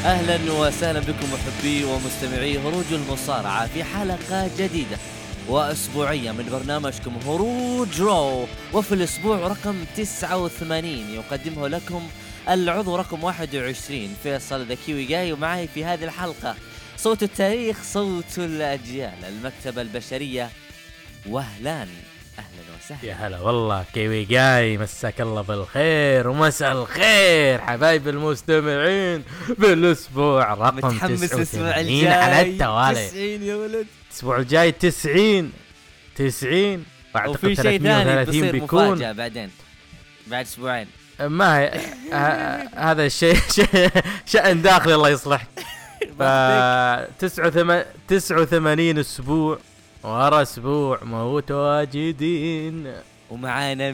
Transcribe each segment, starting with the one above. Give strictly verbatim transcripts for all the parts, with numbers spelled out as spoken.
أهلا وسهلا بكم محبي ومستمعي هروج المصارعة في حلقة جديدة وأسبوعية من برنامجكم هروج رو، وفي الأسبوع رقم تسعة وثمانين يقدمه لكم العضو رقم واحد وعشرين فيصل ذا كيوي جاي، ومعي في هذه الحلقة صوت التاريخ صوت الأجيال المكتبة البشرية وهلان. أهلا وسهلا. يا هلا والله كيوي جاي، مساك الله بالخير ومساء الخير حبايب المستمعين بالأسبوع رقم متحمس الأسبوع الجاي على التوالي. تسعين يا ولد، الأسبوع الجاي تسعين تسعين وفي شيء ثاني بيصير بيكون مفاجأة بعدين بعد أسبوعين. ما هي هذا الشيء شأن داخلي الله يصلح. تسعة وثمانين أسبوع ورا أسبوع متواجدين، ومعانا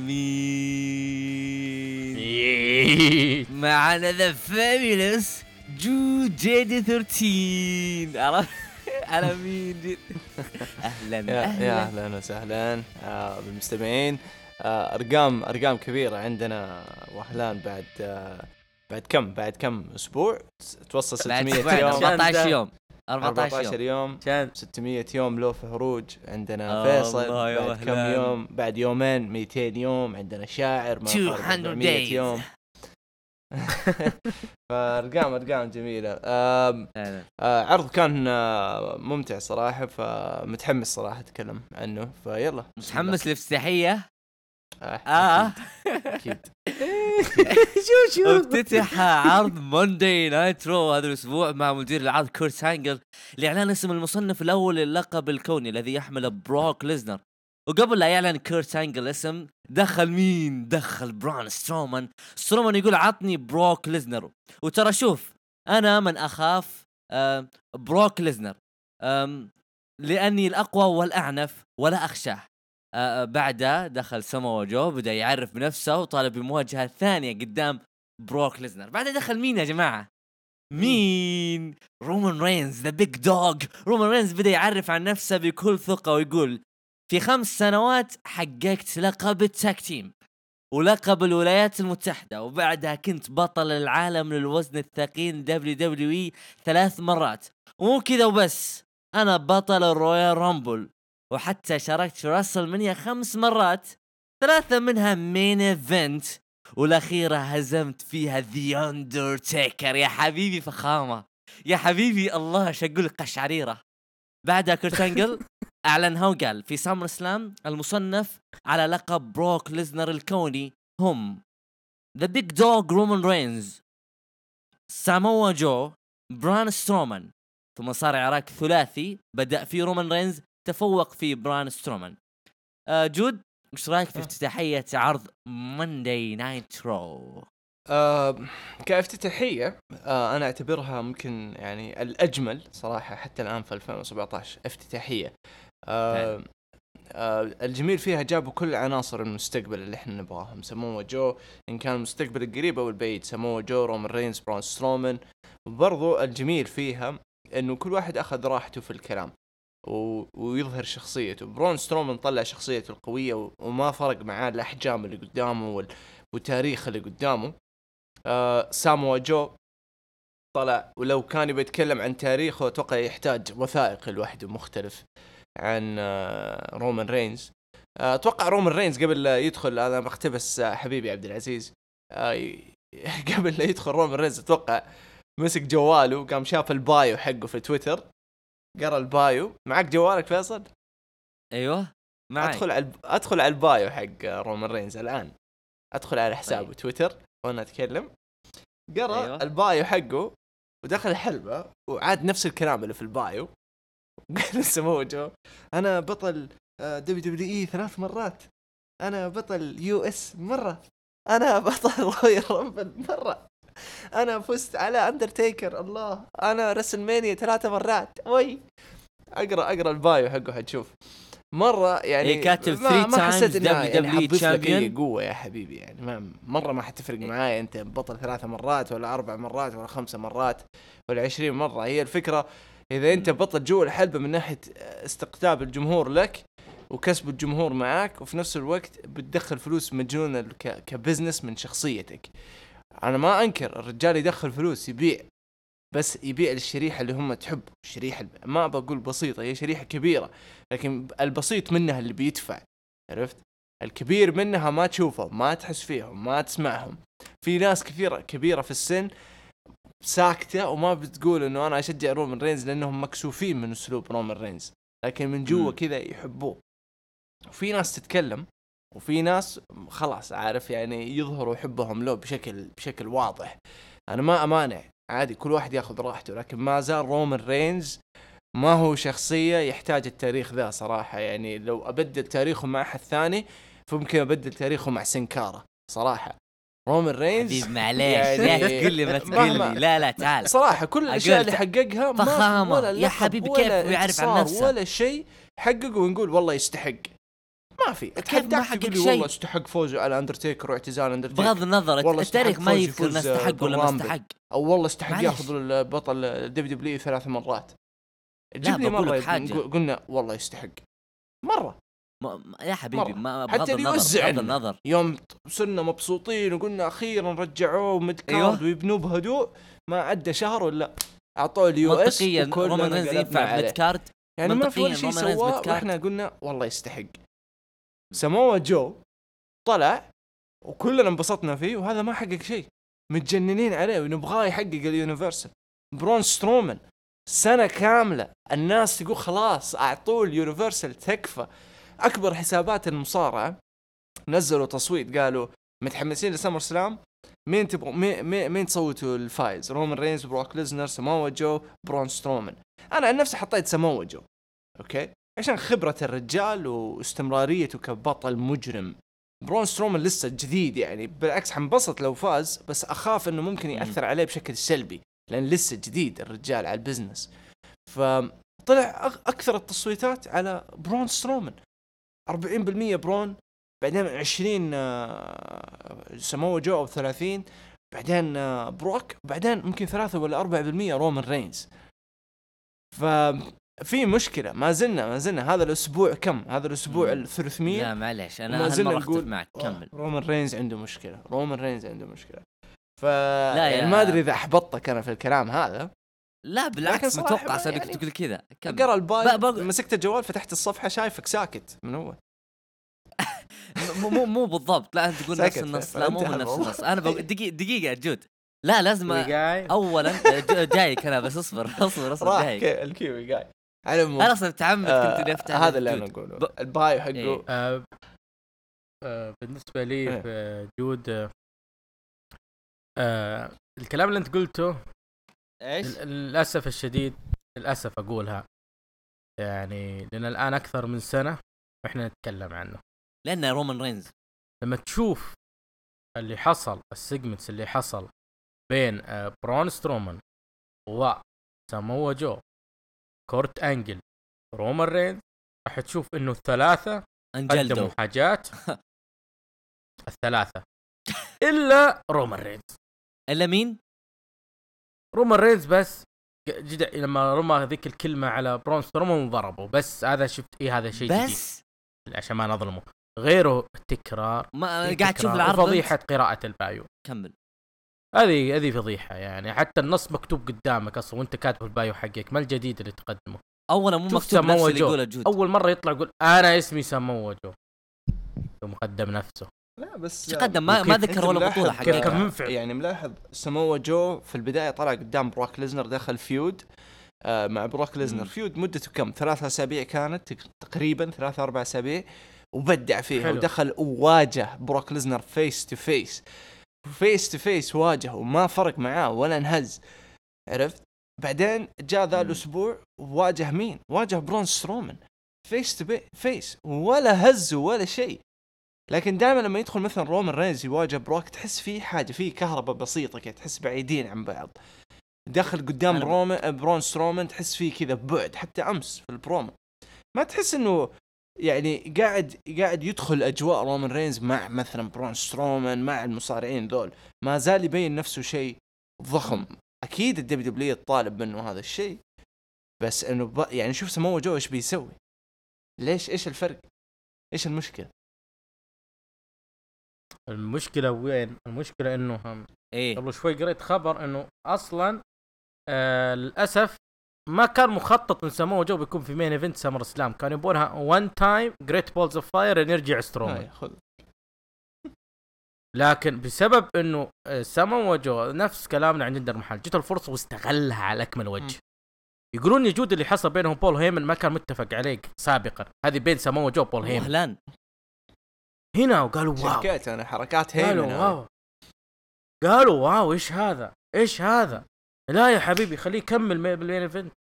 مين؟ معانا ذا فابيلس جو جيدي ثلاثة عشر. عرفت على مين؟ أهلا أهلا يا أهلا وسهلا آه بالمستمعين. آه أرقام أرقام كبيرة عندنا وهلان بعد آه بعد كم بعد كم أسبوع توصل ستمية يوم، أربعة عشر يوم أربعة عشر يوم ستمية يوم لو في هروج. عندنا فيصل بعد كم يوم، بعد يومين مئتين يوم. عندنا شاعر ما أربعمية يوم. فأرقام أرقام جميلة. آه آه عرض كان آه ممتع صراحة، فمتحمس صراحة أتكلم عنه. فيلا متحمس لافتتاحية. آه, آه. أكيد. شو شو افتتح عرض مونداي نايت رو هذا الأسبوع مع مدير العرض كورت هانجل لإعلان اسم المصنف الأول للقب الكوني الذي يحمل بروك ليزنر. وقبل لا يعلن كورت هانجل اسم، دخل مين؟ دخل بران سترومان. سترومان يقول عطني بروك ليزنر، وترى شوف أنا من أخاف آه بروك ليزنر آه لأني الأقوى والأعنف ولا أخشاه. آه بعدها دخل سامو جو، بدأ يعرف بنفسه وطالب بمواجهة ثانية قدام بروك ليزنر. بعدها دخل مين يا جماعة؟ مين؟ رومان رينز ذا بيج دوغ. رومان رينز بدأ يعرف عن نفسه بكل ثقة ويقول في خمس سنوات حققت لقب التاك تيم ولقب الولايات المتحدة، وبعدها كنت بطل العالم للوزن الثقيل دبليو دبليو إي ثلاث مرات. ومو كذا وبس، أنا بطل الرويال رامبل، وحتى شاركت في راسل منيا خمس مرات، ثلاثة منها مين ايفنت، والأخيرة هزمت فيها ذا أندرتيكر. يا حبيبي فخامة، يا حبيبي الله شقول قشعريرة. بعدها كورت هانجل أعلنها وقال في سامر سلام المصنف على لقب بروك ليزنر الكوني هم ذا بيج دوغ رومان رينز، ساموا جو، بران سترومان. ثم صار عراك ثلاثي بدأ في رومان رينز، تفوق في بران سترومان. آه جود، ايش رايك في افتتاحية عرض مونداي نايت رو؟ آه كافتتاحية آه أنا أعتبرها ممكن يعني الأجمل صراحة حتى الآن في ألفين وسبعة عشر افتتاحية. آه آه الجميل فيها جابوا كل عناصر المستقبل اللي احنا نبغاهم. سموه جو إن كان المستقبل القريب أو البعيد، سموه جو، رومان رينز، برون سترومان. وبرضو الجميل فيها إنه كل واحد أخذ راحته في الكلام و... ويظهر شخصيته. برون سترومان طلع شخصيته القوية و... وما فرق معاه الأحجام اللي قدامه وال... والتاريخ اللي قدامه. آه سامو جو طلع، ولو كان يتكلم عن تاريخه أتوقع يحتاج وثائق لوحده مختلف عن آه رومان رينز. آه أتوقع رومان رينز قبل لا يدخل، أنا بختبس آه حبيبي عبد العزيز، آه قبل لا يدخل رومان رينز أتوقع مسك جواله وقام شاف البايو حقه في تويتر، قرأ البايو. معك جوالك فيصل؟ أيوه معي. أدخل على أدخل على البايو حق رومان رينز الآن، أدخل على حسابه طيب. تويتر وأنا أتكلم، قرأ أيوه. البايو حقه ودخل الحلبة وعاد نفس الكلام اللي في البايو. قال سموه جو أنا بطل دبليو دبليو إي ثلاث مرات، أنا بطل يو إس مرة، أنا بطل رويال رامبل مرة، أنا فزت على أندرتيكر، الله أنا رسلمانيا ثلاثة مرات. وي أقرأ أقرأ البايو حقه هتشوف مرة يعني إيه كاتب ما, ما حسيت إنه يعني حبيب قوة يا حبيبي يعني ما مرة ما حتفرق معايا أنت بطل ثلاثة مرات ولا أربع مرات ولا خمسة مرات ولا عشرين مرة. هي الفكرة إذا أنت بطل جوا الحلبة من ناحية استقطاب الجمهور لك وكسب الجمهور معاك، وفي نفس الوقت بتدخل فلوس مجنونة كبزنس من شخصيتك. أنا ما أنكر الرجال يدخل فلوس، يبيع بس يبيع الشريحة اللي هم تحب. الشريحة ما بقول بسيطة، هي شريحة كبيرة، لكن البسيط منها اللي بيدفع، عرفت؟ الكبير منها ما تشوفه، ما تحس فيهم، ما تسمعهم. في ناس كثيرة كبيرة في السن ساكتة وما بتقول انه انا اشجع رومان رينز لانهم مكسوفين من اسلوب رومان رينز، لكن من جوا كذا يحبوه. وفي ناس تتكلم، وفي ناس خلاص عارف يعني يظهروا حبهم له بشكل بشكل واضح. انا ما امانع، عادي كل واحد ياخذ راحته، لكن ما زال رومان رينز ما هو شخصية يحتاج التاريخ ذا صراحة. يعني لو أبدل تاريخه مع أحد ثاني فممكن أبدل تاريخه مع سينكارا صراحة. رومان رينز حبيب معليش يعني لا تقول لي ما تقول لي لا لا تعال صراحة كل الأشياء اللي حققها ما ولا يا حبيبي كيف يعرف عن نفسه ولا شيء حققه ونقول والله يستحق. ما في اتحداك تقول لي والله استحق فوزه على أندرتيكر واعتزال أندرتيكر. بغض النظر التاريخ ما يذكر نستحق ولا ما استحق. أو والله استحق ياخذ البطل الدبليو دبليو ثلاث مرات. جيب لي مرة قلنا والله يستحق مرة ما يا حبيبي ما حتى يوزع النظر. يوم صرنا مبسوطين وقلنا أخيرا رجعوه ميد كارد أيوه؟ ويبنوه بهدوء، ما عدى شهر ولا أعطوه اليو اس. منطقيا رومان رينز ينفع ميد كارد، يعني ما في ولا شيء سواه وإحنا قلنا والله يستحق. ساموا جو طلع وكلنا انبسطنا فيه وهذا ما حقق شيء، متجننين عليه ونبغاه يحقق اليونيفرسال. برون سترومان سنة كاملة الناس تقول خلاص أعطوه اليونيفرسال تكفى. أكبر حسابات المصارعة نزلوا تصويت قالوا متحمسين لسمر سلام، مين تبغوا مين, مين, مين تصوتوا الفايز؟ رومان رينز، بروك ليزنر، ساموا جو، برون سترومان. أنا عن نفسي حطيت ساموا جو أوكي عشان خبرة الرجال واستمراريته كبطل مجرم. برون سترومان لسه جديد يعني بالعكس حنبسط لو فاز، بس أخاف إنه ممكن يأثر عليه بشكل سلبي لأن لسه جديد الرجال على البزنس. فطلع أكثر التصويتات على برون سترومان أربعين بالمية برون، بعدين عشرين ساموا جو أو ثلاثين، بعدين بروك، بعدين ممكن ثلاثة ولا أربعة بالمية رومان رينز. ففي مشكلة ما زلنا ما زلنا هذا الأسبوع كم هذا الأسبوع الثلاثمية. لا معلش أنا ما زلنا نقول معك كمل. رومان رينز عنده مشكلة، رومان رينز عنده مشكلة. ف يعني ما أدري إذا أحبطتك أنا في الكلام هذا. لا بالعكس متوقع صار يعني تقول كذا. قرأ الباي بق... مسكت الجوال فتحت الصفحة شايفك ساكت من أول. مو مو بالضبط، لا أنت تقول نفس النص. لا مو نفس النص. أنا بق... دقيقة دقيقة جود. لا لازم أولا جايك أنا بس أصبر أصبر أصبر جايك. الكيوي جاي. أنا أصلا تعمد آه كنت نفتح هذا اللي أنا أقوله ب... الباي حقه. إيه. آه آه بالنسبة لي إيه. في جود آه الكلام اللي أنت قلته إيش؟ للأسف الشديد للأسف أقولها يعني لأن الآن أكثر من سنة وإحنا نتكلم عنه، لأن رومان رينز لما تشوف اللي حصل السيجمنتس اللي حصل بين آه برون سترومان وساموا جو كورت أنجل رومان رينز راح تشوف إنه الثلاثة قدموا حاجات الثلاثة إلا رومان رينز. إلا مين؟ رومان رينز بس جد لما رمى ذيك الكلمة على برون سترومان وضربه، بس هذا شفت إيه هذا شيء جديد بس عشان ما نظلمه. غيره تكرار ما قاعد تشوف العرض فضيحة قراءة البايو. كمل. هذه هذه فضيحة يعني حتى النص مكتوب قدامك أصلا وأنت كاتب البايو حقك، ما الجديد اللي تقدمه؟ أولا مو مكتوب نفس اللي يقوله جود. أول مرة يطلع يقول أنا اسمي ساموا جو ومقدم نفسه. لا بس تقدم ما ما ذكر ولا بطولة حقيقة. يعني ملاحظ ساموا جو في البداية طلع قدام بروك ليزنر، دخل فيود آه مع بروك ليزنر. فيود مدته كم ثلاثة أسابيع كانت تقريبا ثلاثة أربع أسابيع وبدع فيها حلو. ودخل وواجه بروك ليزنر فيس تو فيس فيس تو فيس واجهه وما فرق معاه ولا انهز، عرفت؟ بعدين جاء ذا الأسبوع وواجه مين؟ واجه برون سترومان فيس تو فيس ولا هز ولا شيء. لكن دائما لما يدخل مثلا رومان رينز يواجه بروك تحس فيه حاجة، فيه كهرباء بسيطة كده، تحس بعيدين عن بعض. دخل قدام رومان برون سترومان تحس فيه كذا بعد. حتى أمس في البرومو ما تحس إنه يعني قاعد قاعد يدخل أجواء رومان رينز مع مثلا برون سترومان مع المصارعين ذول. ما زال يبين نفسه شيء ضخم. أكيد الدبليو دبليو طالب منه هذا الشيء، بس إنه ب... يعني شوف ساموا جو إيش بيسوي، ليش إيش الفرق، إيش المشكلة؟ المشكلة وين؟ المشكلة إنه هم إيه قبل شوي قريت خبر إنه أصلاً آه للاسف ما كان مخطط من سامو جو بيكون في مين ايفنت سامر سلام، كانوا يبونها وان تايم جريت بولز اوف فاير يرجع سترومان. لكن بسبب انه سامو جو نفس كلامنا عن جندر محل جت الفرصه واستغلها على اكمل وجه. يقولون يجود اللي حصل بينهم بول هيمن ما كان متفق عليه سابقا، هذه بين سامو جو بول هيمن وهلان هنا، وقالوا واو شكيت انا حركات هيمن، قالوا واو قالوا واو ايش هذا ايش هذا، لا يا حبيبي خليه يكمل بالمين ايفنت.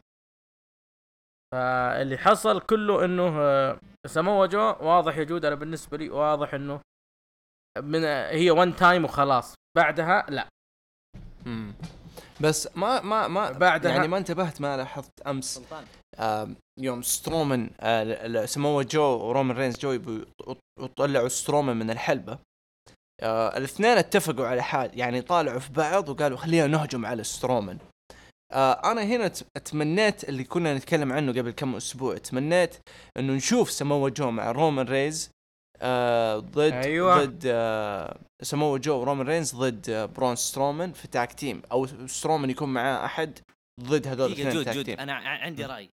فاللي حصل كله انه سامو جو واضح يجود، انا بالنسبه لي واضح انه من هي وان تايم وخلاص، بعدها لا. امم بس ما ما ما بعدها يعني ما انتبهت، ما لاحظت امس آه يوم سترومان آه سمو جو ورومان رينز جو وطلعوا سترومان من الحلبة، آه الاثنين اتفقوا على حال، يعني طالعوا في بعض وقالوا خلينا نهجم على سترومان. آه انا هنا اتمنيت اللي كنا نتكلم عنه قبل كم اسبوع، اتمنيت انه نشوف سمو جو مع رومان رينز آه ضد أيوة. ضد آه سمو جو ورومان رينز ضد آه برون سترومان في تاك تيم، او سترومان يكون معاه احد ضد هذول الاثنين تاك تيم. انا عندي راي،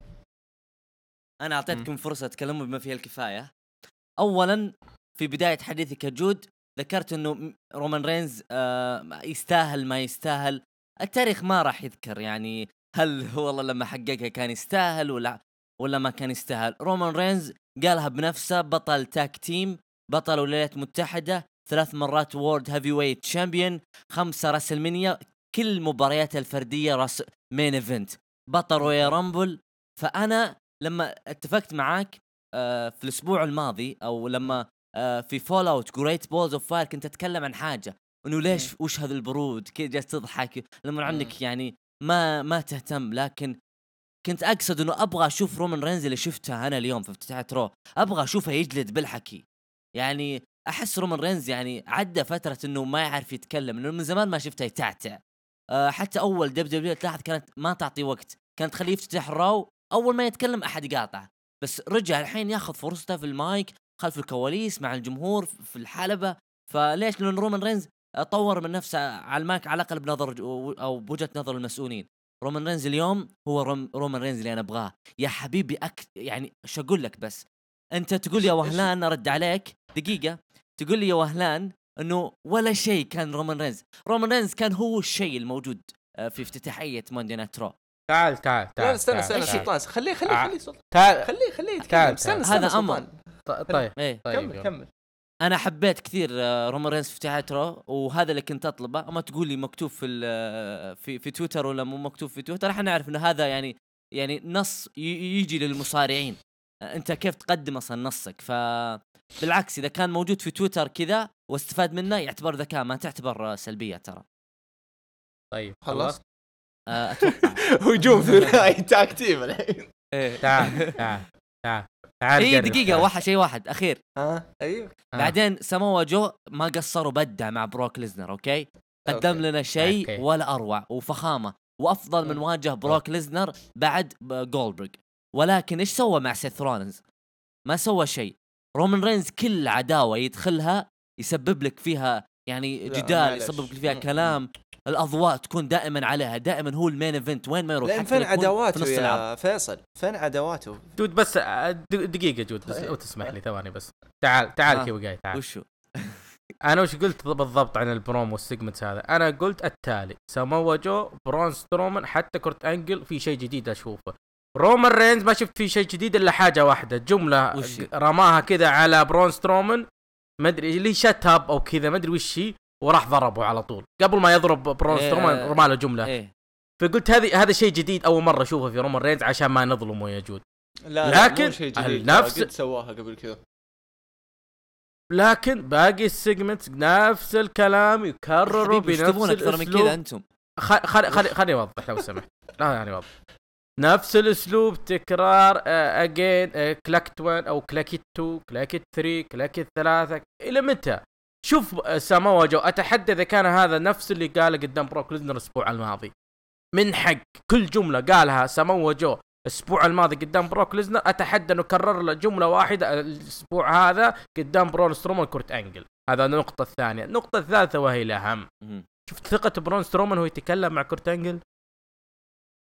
انا اعطيتكم فرصه تكلموا بما فيها الكفايه. اولا في بدايه حديثك يا جود ذكرت انه رومان رينز آه يستاهل ما يستاهل، التاريخ ما راح يذكر يعني هل هو والله لما حققها كان يستاهل ولا ولا ما كان يستاهل. رومان رينز قالها بنفسه، بطل تاك تيم، بطل الولايات المتحدة، ثلاث مرات وورد هيفي ويت شامبيون، خمسة راسلمانيا، كل مبارياته الفردية راس مين ايفنت، بطل رويال رامبل. فأنا لما اتفقت معاك آه في الأسبوع الماضي أو لما آه في فول اوت جريت بولز اوف فاير كنت أتكلم عن حاجة إنه ليش وش هذا البرود كي جالس تضحك لما عنك يعني ما ما تهتم، لكن كنت أقصد إنه أبغى أشوف رومان رينز اللي شفتها أنا اليوم في افتتاح رو، أبغى أشوفه يجلد بالحكي. يعني أحس رومان رينز يعني عدى فترة إنه ما يعرف يتكلم، إنه من زمان ما شفته يتعتع. أه حتى أول دب دبليو تلاحظ كانت ما تعطي وقت، كانت تخليه يفتتح رو أول ما يتكلم أحد يقاطع، بس رجع الحين ياخذ فرصته في المايك خلف الكواليس مع الجمهور في الحلبة. فليش؟ لأن رومان رينز طور من نفسه على المايك على الأقل بنظر أو بوجهة نظر المسؤولين. رومان رينز اليوم هو روم رومان رينز اللي أنا أبغاه يا حبيبي. أك... يعني شو أقول لك، بس أنت تقول يا وهلان أرد عليك دقيقة، تقول لي يا وهلان إنه ولا شيء كان رومان رينز. رومان رينز كان هو الشيء الموجود في افتتاحية ماندي نايت رو. تعال تعال تعال استنى استنى سلطان، خليه خليه خليه سلطان، تعال خليه خليه يتكلم. استنى هذا أمر. طيب إيه كمل كمل. أنا حبيت كثير رومان رينز في افتتاحية رو، وهذا اللي كنت أطلبه. أما تقول لي مكتوب في في في تويتر ولا مو مكتوب في تويتر، احنا نعرف إنه هذا يعني يعني نص يجي للمصارعين، أنت كيف تقدم أصلا نصك. فبالعكس إذا كان موجود في تويتر كذا واستفاد منه يعتبر ذكاء، ما تعتبر سلبية ترى. طيب خلاص أتوقع هجوم ثنائي تاك تيم الحين. تعال تعال تعال تعال اي دقيقة واحد شيء واحد أخير. ها ايوه بعدين سمو جو ما قصروا بدع مع بروك ليزنر، أوكي قدم أوكي. لنا شيء أوكي. ولا أروع وفخامة وأفضل من واجه بروك ليزنر بعد جولدبرغ. ولكن إيش سوى مع سيث رولينز؟ ما سوى شيء. رومان رينز كل عداوة يدخلها يسبب لك فيها يعني جدال، يسبب لك فيها كلام، الأضواء تكون دائما عليها، دائما هو المين ايفنت وين ما يروح. فين عداواته يا فيصل؟ فين عداواته؟ جود بس دقيقة جود بس لو تسمح لي ثواني بس. تعال تعال آه. كيف جاي تعال. وشو أنا وش قلت بالضبط عن البرومو والسيجمنت هذا؟ أنا قلت التالي: سامو جو، برون سترومان، حتى كورت أنجل في شيء جديد أشوفه. رومان رينز ما شفت فيه شيء جديد إلا حاجة واحدة، جملة وشي. رماها كذا على برون سترومان ما أدري ليه شتاب أو كذا ما أدري وش هي، وراح ضربه على طول قبل ما يضرب برون إيه سترومان رمى له جملة إيه. فقلت هذه هذا شيء جديد أول مرة أشوفه في رومان رينز عشان ما نظلمه يا جود. لا لكن مو شيء جديد، نفس قد سواها قبل كذا. لكن باقي السيجمنت نفس الكلام يكرروا بنفس الأسلوب. أنتم خلي خلي خلي خلي أوضح لو سمحت. لا يعني واضح نفس الأسلوب تكرار أجين كلاكت وان أو كلاكت تو كلاكت ثري كلاكت ثلاثة إلى متى؟ شوف سامو جو، أتحدى إذا كان هذا نفس اللي قاله قدام بروك ليزنر الأسبوع الماضي. من حق كل جملة قالها سامو جو الأسبوع الماضي قدام بروك ليزنر أتحدى إنه كرر له جملة واحدة الأسبوع هذا قدام برون سترومان كورت أنجل. هذا النقطة الثانية. النقطة الثالثة وهي الأهم، شفت ثقة برون سترومان هو يتكلم مع كورت أنجل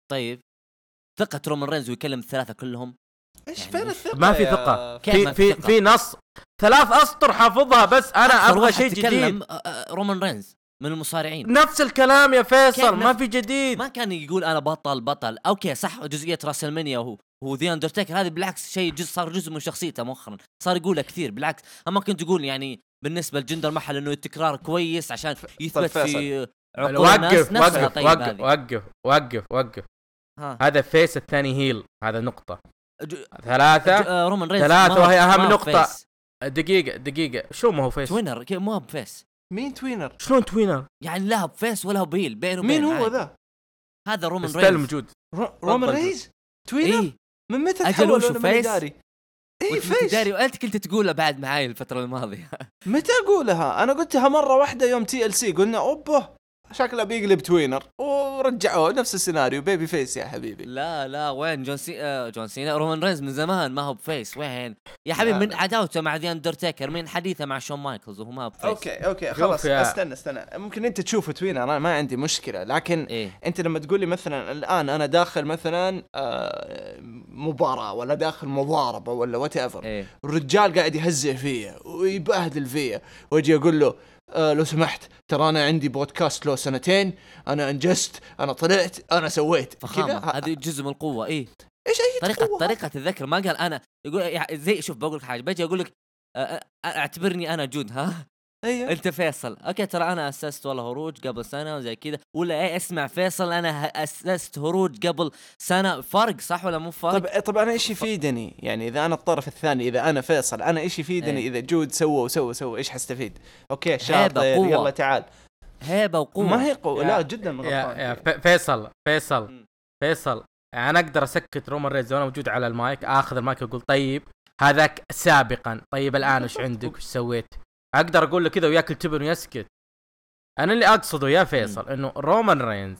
طيب ثقة رومان رينز ويكلم الثلاثة كلهم ايش يعني فين الثقة؟ ما في يا- ثقة. كيف في ما في في ثقة؟ في نص ثلاث اسطر حافظها، بس انا أكثر ابغى واحد شيء جديد. تكلم آه، آه، رومان رينز من المصارعين نفس الكلام يا كيف فيصل، ما نفس- في جديد. ما كان يقول انا بطل بطل. اوكي صح جزئيه راسلمانيا وهو هو ذا اندرتيكر، هذا بالعكس شيء جزء صار جزء من شخصيته مؤخرا، صار يقولها كثير بالعكس. اما كنت تقول يعني بالنسبه لجندر محل انه التكرار كويس عشان يثبت في عقول الناس وقف نفسها. وقف طيب وقف هذه. وقف وقف وقف ها. هذا فيس، الثاني هيل، هذا نقطة. ج... ثلاثة ج... آه، رومان رينز ثلاثة ما- وهي أهم ما نقطة. فيس. دقيقة دقيقة شو ما هو فيس؟ توينر كيف مو بفيس؟ مين توينر؟ شلون توينر؟ يعني لا بفيس ولا هو بهيل بينه وبين مين هو عادي. ذا؟ هذا رومان ستايل رينز موجود. رو- رومان تفضل. ريز؟ توينر؟ ايه من متى أجل تحول وشو ولا ماني فيس؟ داري؟ اي وانت فيس. داري وانت كنت تقولها بعد معاي الفتره الماضيه. متى اقولها؟ انا قلتها مره واحده يوم تي ال سي قلنا اوبه شكله بيقلب توينر ورجعوه نفس السيناريو بيبي فيس يا حبيبي. لا لا وين جون سي آه جون سينا رومان رينز من زمان ما هو بفيس. وين يا حبيبي لا. من عداوته مع ذا اندرتيكر، من حديثه مع شون مايكلز وهو ما بفيس. اوكي اوكي شوف خلاص يا- استنى استنى ممكن انت تشوفه توينر، انا ما عندي مشكله، لكن ايه انت لما تقول لي مثلا الان انا داخل مثلا آه، مباراه ولا داخل مضاربه ولا وات ايفر، ايه الرجال قاعد يهزئ فيا ويبهدل فيا واجي اقول له آه لو سمحت ترى انا عندي بودكاست له سنتين، انا انجزت، انا طلعت، انا سويت فخامه كذا. ه- هذه جزء من القوه. ايه ايش اي طريقه قوة؟ طريقه الذكر ما قال انا يقول يعني زي شوف بقول لك حاجه بجي اقول لك آه، آه، اعتبرني انا جود ها ايوه انت فيصل. اوكي ترى انا اسست والله هروج قبل سنه وزي كذا، ولا ايه اسمع فيصل انا ه- اسست هروج قبل سنه. فرق صح ولا مو فرق؟ طب طب انا ايش يفيدني يعني اذا انا الطرف الثاني، اذا انا فيصل انا ايش يفيدني إيه. اذا جود سوى وسوى سوى ايش حستفيد؟ اوكي هيبة، شاطر قوة. يلا تعال. هيبه وقوه. ما هي قوة يا- لا جدا يا, غلطان. يا ف- فيصل فيصل مم. فيصل انا اقدر اسكت رومان رينز وانا موجود على المايك، اخذ المايك واقول طيب هذاك سابقا، طيب الان وش عندك وش سويت؟ اقدر اقول له كذا وياكل تبن ويسكت. انا اللي اقصده يا فيصل انه رومان رينز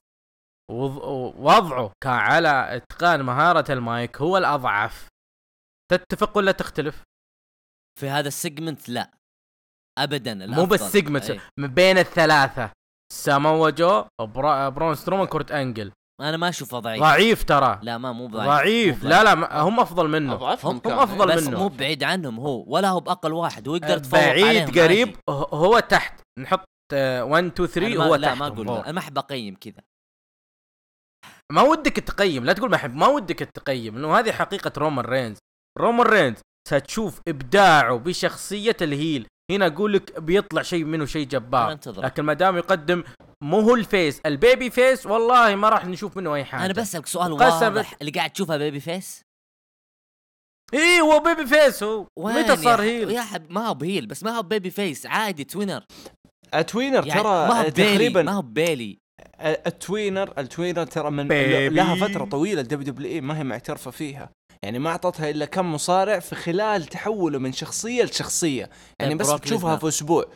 وض- وضعه كعلى اتقان مهارة المايك هو الاضعف. تتفق ولا تختلف؟ في هذا السيجمنت لا ابدا مو الأفضل. بالسيجمنت، أي. من بين الثلاثة ساموا جو برا برون سترومان كورت انجل انا ما اشوفه ضعيف. ضعيف ترى لا ما مو ضعيف. ضعيف مو لا لا ما- هم افضل منه. أضعفهم هم, هم كان. افضل بس منه مو بعيد عنهم هو ولا هو باقل واحد ويقدر يتفوق عليهم بعيد قريب. عادي. هو- هو تحت نحط واحد اثنين ثلاثة أنا ما هو لا تحت. ما اقول هو. انا ما احب اقيم كذا. ما ودك تقيم، لا تقول ما احب، ما ودك تقيم انه هذه حقيقة رومان رينز. رومان رينز ستشوف ابداعه بشخصية الهيل، هنا اقول لك بيطلع شيء منه شيء أنا جبار. انتظر. لكن ما دام يقدم مو هو الفيس البيبي فيس والله ما راح نشوف منه اي حاجة. انا بسألك سؤال قسمت. واضح، اللي قاعد تشوفها بيبي فيس ايه هو بيبي فيس. هو وين متى صار يا هيل؟ يا حب ما هو بهيل بس ما هو بيبي فيس عادي توينر. التوينر يعني ترى ما هو بيلي تقريبا ما هو بيلي. التوينر التوينر ترى من بيبي. لها فترة طويلة الدبليو دبليو اي ما هي معترفة فيها، يعني ما اعطتها الا كم مصارع في خلال تحوله من شخصية لشخصية، يعني بس بروك تشوفها ليزنر. في اسبوع.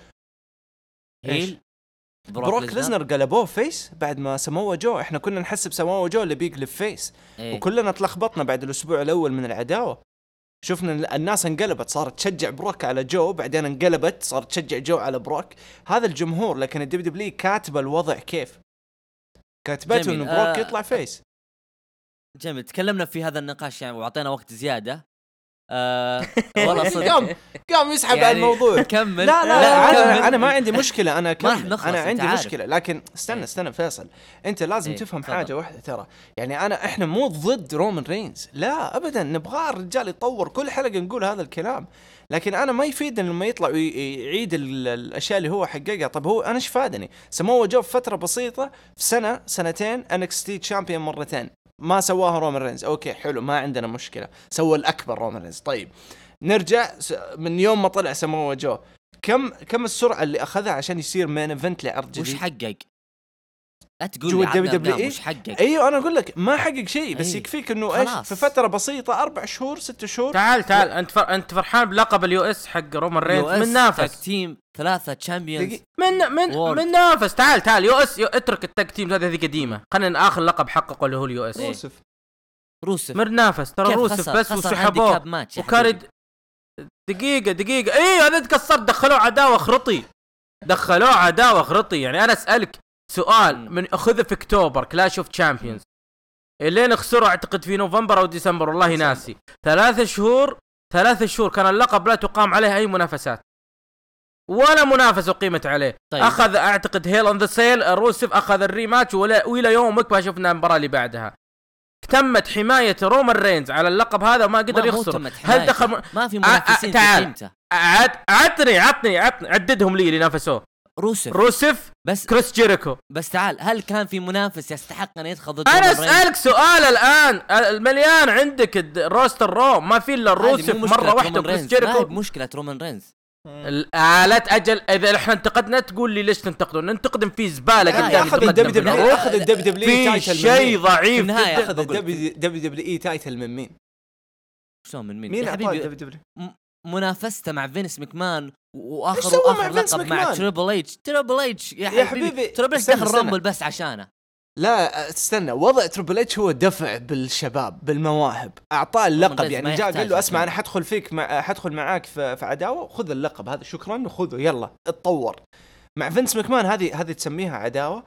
هيل بروك ليزنر قلبوه فيس بعد ما سموه جو، احنا كنا نحسب سموه جو اللي بيقلب فيس إيه. وكلنا تلخبطنا بعد الاسبوع الاول من العداوة. شفنا الناس انقلبت، صارت تشجع بروك على جو، بعدين انقلبت صارت تشجع جو على بروك. هذا الجمهور، لكن الدبليو دبليو كاتبه الوضع كيف كاتبته جميل. انه بروك آه يطلع فيس. جميل تكلمنا في هذا النقاش يعني واعطينا وقت زيادة. آه والله صدق قام قام يسحب يعني على الموضوع. كمل. لا لا, لا, كمل. أنا, انا ما عندي مشكله، انا راح كمل. نخلص، انا أنت عندي عارف. مشكله، لكن استنى إيه. استنى فيصل، انت لازم إيه، تفهم تفضل. حاجه واحده ترى، يعني انا احنا مو ضد رومان رينز، لا ابدا، نبغى الرجال يتطور، كل حلقه نقول هذا الكلام، لكن انا ما يفيدني لما يطلع ويعيد الاشياء اللي هو حققها. طب هو انا ايش فادني؟ سموه جو في فتره بسيطه، في سنه سنتين ان اكس تي تشامبيون مرتين، ما سواها رومان رينز. اوكي حلو ما عندنا مشكله، سوى الاكبر رومان رينز. طيب نرجع من يوم ما طلع سموه جو، كم كم السرعه اللي اخذها عشان يصير مين ايفنت لعرض جديد؟ وش حقق؟ لا تقول جوا لي الدبليو عبد دبليو الأبناء إيه؟ وش حقق؟ ايوه انا اقول لك ما حقق شيء، بس أيه. يكفيك انه ايش خلاص. في فتره بسيطه، اربع شهور ست شهور. تعال تعال انت فر... انت فرحان بلقب اليو اس حق رومان رينز يو إس من نافس تاك تيم ثلاثة تشامبيونز. دقيقة. من من وورد. من نافس. تعال تعال يو اس يو... اترك التاج تيم هذه قديمه، خلينا اخر لقب حققه اللي هو اليو اس. إيه. روسف روسف من نافس ترى كيف روسف خسر؟ بس خسر وسحبوه هانديكاب ماتش يا وكارد. حبيبي. دقيقه دقيقه ايوه هذا تكسرت، دخلوه عداوه خرطي، دخلوه عداوه خرطي. يعني انا اسالك سؤال، مم. من اخذ في اكتوبر كلاش اوف تشامبيونز لين خسروا اعتقد في نوفمبر او ديسمبر والله ناسي. ثلاث شهور ثلاث شهور كان اللقب لا تقام عليه اي منافسات ولا منافسه قيمت عليه. طيب. اخذ اعتقد هيل اون ذا سيل روسف اخذ الريماتش ولا والى يومك ما شفنا المباراه اللي بعدها. تمت حمايه رومان رينز على اللقب هذا وما قدر يخسر. هل دخل م... ما في منافسين في قيمته. عد... عطني عطني عطني عددهم لي اللي نافسوه. روسف روسف بس كريس جيريكو. بس تعال هل كان في منافس يستحق ان يدخل ضد انا اسالك سؤال الان المليان عندك الروستر رو ما في الا الروسف مره واحده وكريس جيريكو. ما مشكله رومان رينز الآلات أجل إذا إحنا انتقدنا تقول لي ليش تنتقدون ننتقد في زبالة قدام أخذ الدبليو دبليو أخذ الدبليو دبليو في شيء ضعيف جدا أخذ الدبليو دبليو إي تايتل من مين؟ شلون من مين؟ مين أعطاه الدبليو دبليو؟ منافسته مع فينس مكمان وآخر آخر لقب مع تريبل إيش تريبل إيش يا حبيبي تريبل إيش دخل رامبل بس عشانه. لا استنى وضع تريبل إيش هو دفع بالشباب بالمواهب أعطاه اللقب يعني جاء قال له أسمع أنا حدخل فيك مع حدخل معاك في, في عداوة خذ اللقب هذا شكرا وخذه يلا اتطور. مع فينس مكمان هذه هذه تسميها عداوة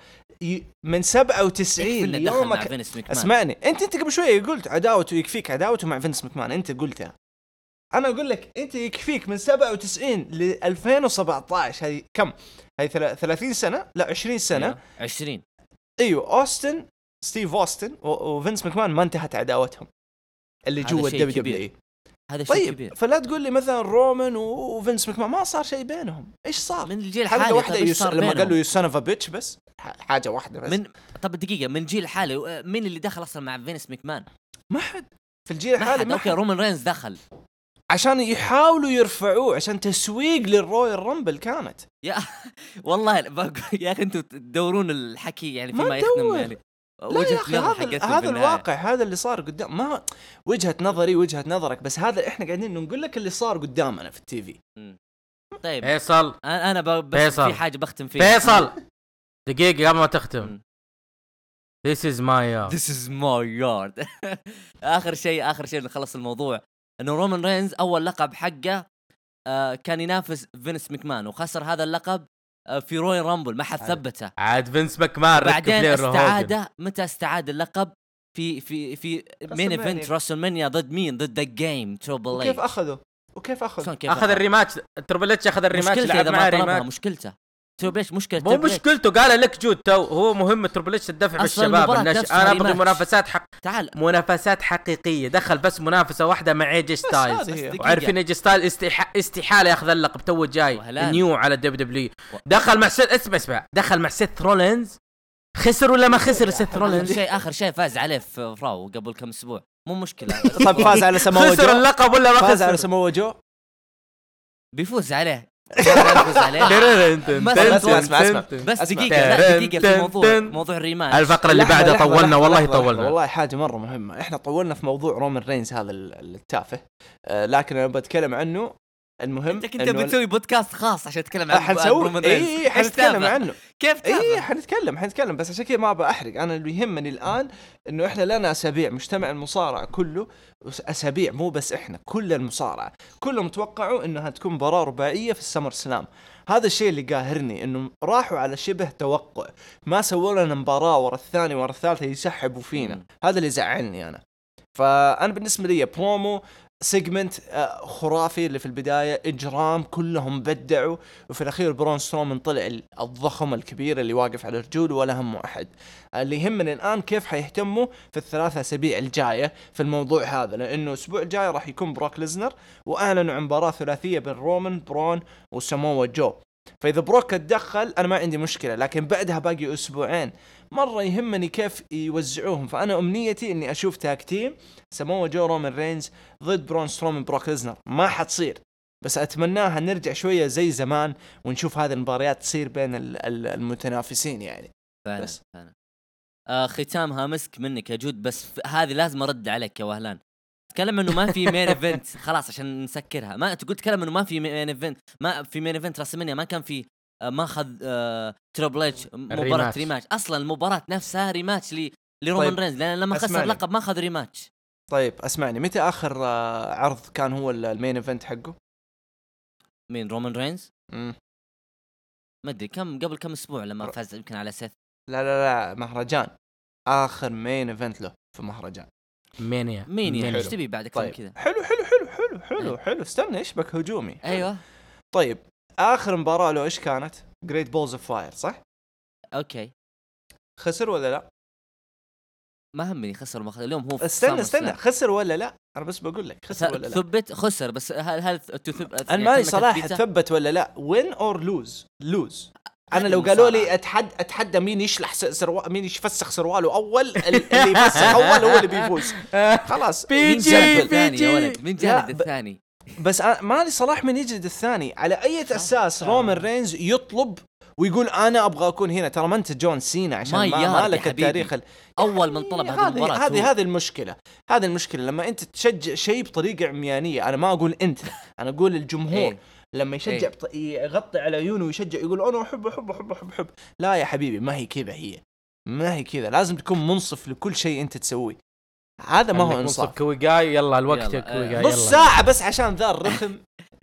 من سبعة وتسعين يومك. اسمعني انت انت قبل شوية قلت عداوته يكفيك عداوته مع فينس مكمان انت قلتها. انا اقول لك انت يكفيك من سبعة وتسعين ل ألفين وسبعة عشر هذه كم هذه ثلاثين سنة لا عشرين سنة عشرين ايوه أوستن ستيف أوستن وفينس مكمان ما انتهت عداوتهم اللي جوا الدبليو دبليو اي. هذا شيء طيب كبير. فلا تقول لي مثلا رومان وفينس مكمان ما صار شيء بينهم. ايش صار من الجيل حاجه الحالي واحده يس... لما قال له يو سون اوف ا بيتش بس حاجه واحده بس من طب دقيقه من الجيل الحالي مين اللي دخل اصلا مع فينس مكمان؟ ما حد في الجيل الحالي. ما اوكي رومان رينز دخل عشان يحاولوا يرفعوه عشان تسويق للرويال رامبل كانت يا والله يا اخي انتم تدورون الحكي يعني فيما يخدم يعني وجهة نظر هذا, هذا الواقع هذا اللي صار قدام. ما وجهة نظري وجهة نظرك بس هذا احنا قاعدين نقول لك اللي صار قدامنا في التي في. طيب فيصل انا بس في حاجة بختم فيها. فيصل دقيقة قبل ما تختم This is my yard This is my yard آخر شيء آخر شيء نخلص الموضوع انه رومان رينز اول لقب حقه آه كان ينافس فينس مكمان وخسر هذا اللقب في رويال رامبل ما حد ثبته. عاد فينس ماكمان بعدين استعاده متى استعاد اللقب في في في مين ايفنت راسلمانيا ضد مين ضد ذا جيم تريبل إيش. وكيف اخذه وكيف اخذ اخذ الريماتش تريبل إيش اخذ الريماتش لعب معاه ريماتش. مشكلته تريبل إيش مشكلته مو مشكلته قال لك جود تو هو مهم تريبل إيش الدفع بالشباب الناش. انا ابغى منافسات حق تعال منافسات حقيقيه. دخل بس منافسه واحده مع ايج ستايلز وعارفين ايج ستايل استح... استحاله ياخذ اللقب تو جاي نيو على الدبليو دبليو. دخل مع سيث اسمع اسمع دخل مع سيث رولينز خسر ولا ما خسر سيث رولينز؟ شيء اخر شيء فاز عليه في راو قبل كم اسبوع مو مشكله. طيب فاز على سمو جو خسر اللقب ولا ما خسر؟ فاز على سمو جو بيفوز عليه بيفوز عليه بس اسمع اسمع بس دقيقه لا دقيقه في موضوع موضوع الريماتش الفقره اللي بعدها طولنا والله طولنا والله حاجه مره مهمه. احنا طولنا في موضوع رومان رينز هذا التافه لكن انا بتكلم عنه. المهم انت كنت بتسوي بودكاست خاص عشان تتكلم عن رومان رينز. اي حنتكلم عنه كيف تابع اي حنتكلم حنتكلم بس عشان كذا ما بحرق. انا اللي يهمني الان انه احنا لنا اسابيع مجتمع المصارعه كله اسابيع مو بس احنا كل المصارعه كلهم توقعوا انها تكون مباراه رباعيه في السمر سلام. هذا الشيء اللي قاهرني انه راحوا على شبه توقع ما سووا لنا مباراه ورا الثاني ورا الثالثه يسحبوا فينا. م. هذا اللي زعلني انا. فانا بالنسبه لي برومو سيجمنت خرافي اللي في البداية إجرام كلهم بدعوا وفي الأخير برون سترومان طلع الضخم الكبير اللي واقف على رجوله ولا همه أحد. اللي يهمني الآن كيف حيهتموا في الثلاثة أسابيع الجاية في الموضوع هذا لأنه الأسبوع الجاي راح يكون بروك ليزنر وأعلنوا عن مباراة ثلاثية بين رومان برون وساموا جو. فإذا بروك اتدخل أنا ما عندي مشكلة لكن بعدها باقي أسبوعين مرة يهمني كيف يوزعوهم. فأنا أمنيتي إني أشوف تاك تيم ساموا جو رومان رينز ضد برون سترومان بروك ليزنر. ما حتصير بس أتمناها نرجع شوية زي زمان ونشوف هذه المباريات تصير بين المتنافسين يعني. فعلا بس فعلا. آه ختامها مسك منك يا جود بس هذه لازم أرد عليك يا وهلان. تكلم انه ما في مين ايفنت خلاص عشان نسكرها. ما تقول تكلم انه ما في مين ايفنت ما في مين ايفنت راسلمانيا ما كان في ما اخذ آه تريبل إيش مباراة ريماتش. اصلا المباراة نفسها ريماتش لي لرومان طيب رينز لان لما خسر لقب ما اخذ ريماتش. طيب اسمعني متى اخر آه عرض كان هو المين ايفنت حقه؟ مين رومان رينز؟ امم ما ادري كم قبل كم اسبوع لما فاز يمكن على سيث. لا لا لا مهرجان اخر مين ايفنت له في مهرجان مانيا مانيا ايش تبي بعد اكثر طيب. كذا؟ حلو حلو حلو حلو حلو حلو استنى ايش بك هجومي. ايوه طيب اخر مباراه له ايش كانت؟ جريت بولز اوف فاير صح؟ اوكي خسر ولا لا؟ ما همني خسر ما خسر اليوم هو استنى استنى خسر ولا لا؟ انا بس بقول لك خسر ولا لا. ثبت خسر بس هل هل تثبت انا مالي صلاح تثبت ولا لا؟ وين اور لوز لوز انا لو قالوا لي اتحدى اتحدى مين يشلح سروال مين يفسخ سرواله اول اللي يفسخ اول هو اللي بيفوز خلاص. مين جلد الثاني يا ولد؟ مين جلد الثاني؟ بس مالي صلاح من يجلد الثاني على اي اساس؟ رومان رينز يطلب ويقول انا ابغى اكون هنا. ترى ما انت جون سينا عشان ما مالك التاريخ ال... اول من طلب هذه المباراه. هذه هذه المشكله هذه المشكله لما انت تشجع شيء بطريقه عميانيه. انا ما اقول انت انا اقول الجمهور إيه؟ لما يشجع إيه؟ بط... يغطي على عيونه ويشجع يقول انا احب احب احب احب احب. لا يا حبيبي ما هي كذا هي ما هي كذا. لازم تكون منصف لكل شيء انت تسويه. هذا ما هو انصاف. كويجاي يلا الوقت يا كويجاي نص ساعه بس عشان ذا الرخم.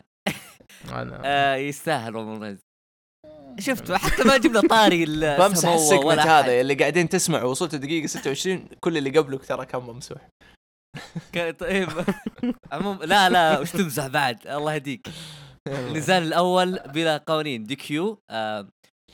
آه يستاهل رومان رينز. شفت حتى ما جبنا طاري بمسح السيجمنت هذا اللي قاعدين تسمعوا وصلت دقيقة ستة وعشرين كل اللي قبلك ترى كان ممسوح. طيب عموم لا لا وش تمزح بعد الله يهديك. النزال الأول بلا قوانين دي كيو آه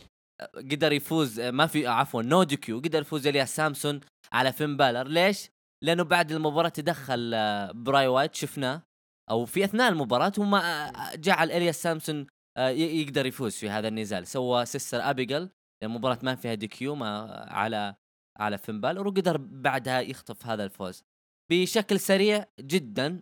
قدر يفوز ما في عفوا نو دي كيو قدر يفوز إلياس سامسون على فين بالر. ليش؟ لأنه بعد المباراة تدخل آه براي وايت شفناه أو في أثناء المباراة وما آه جعل إلياس سامسون يقدر يفوز في هذا النزال. سوى سيستر أبيجل المباراة ما فيها دي كيو ما على على فين بالر وقدر بعدها يخطف هذا الفوز بشكل سريع جدا.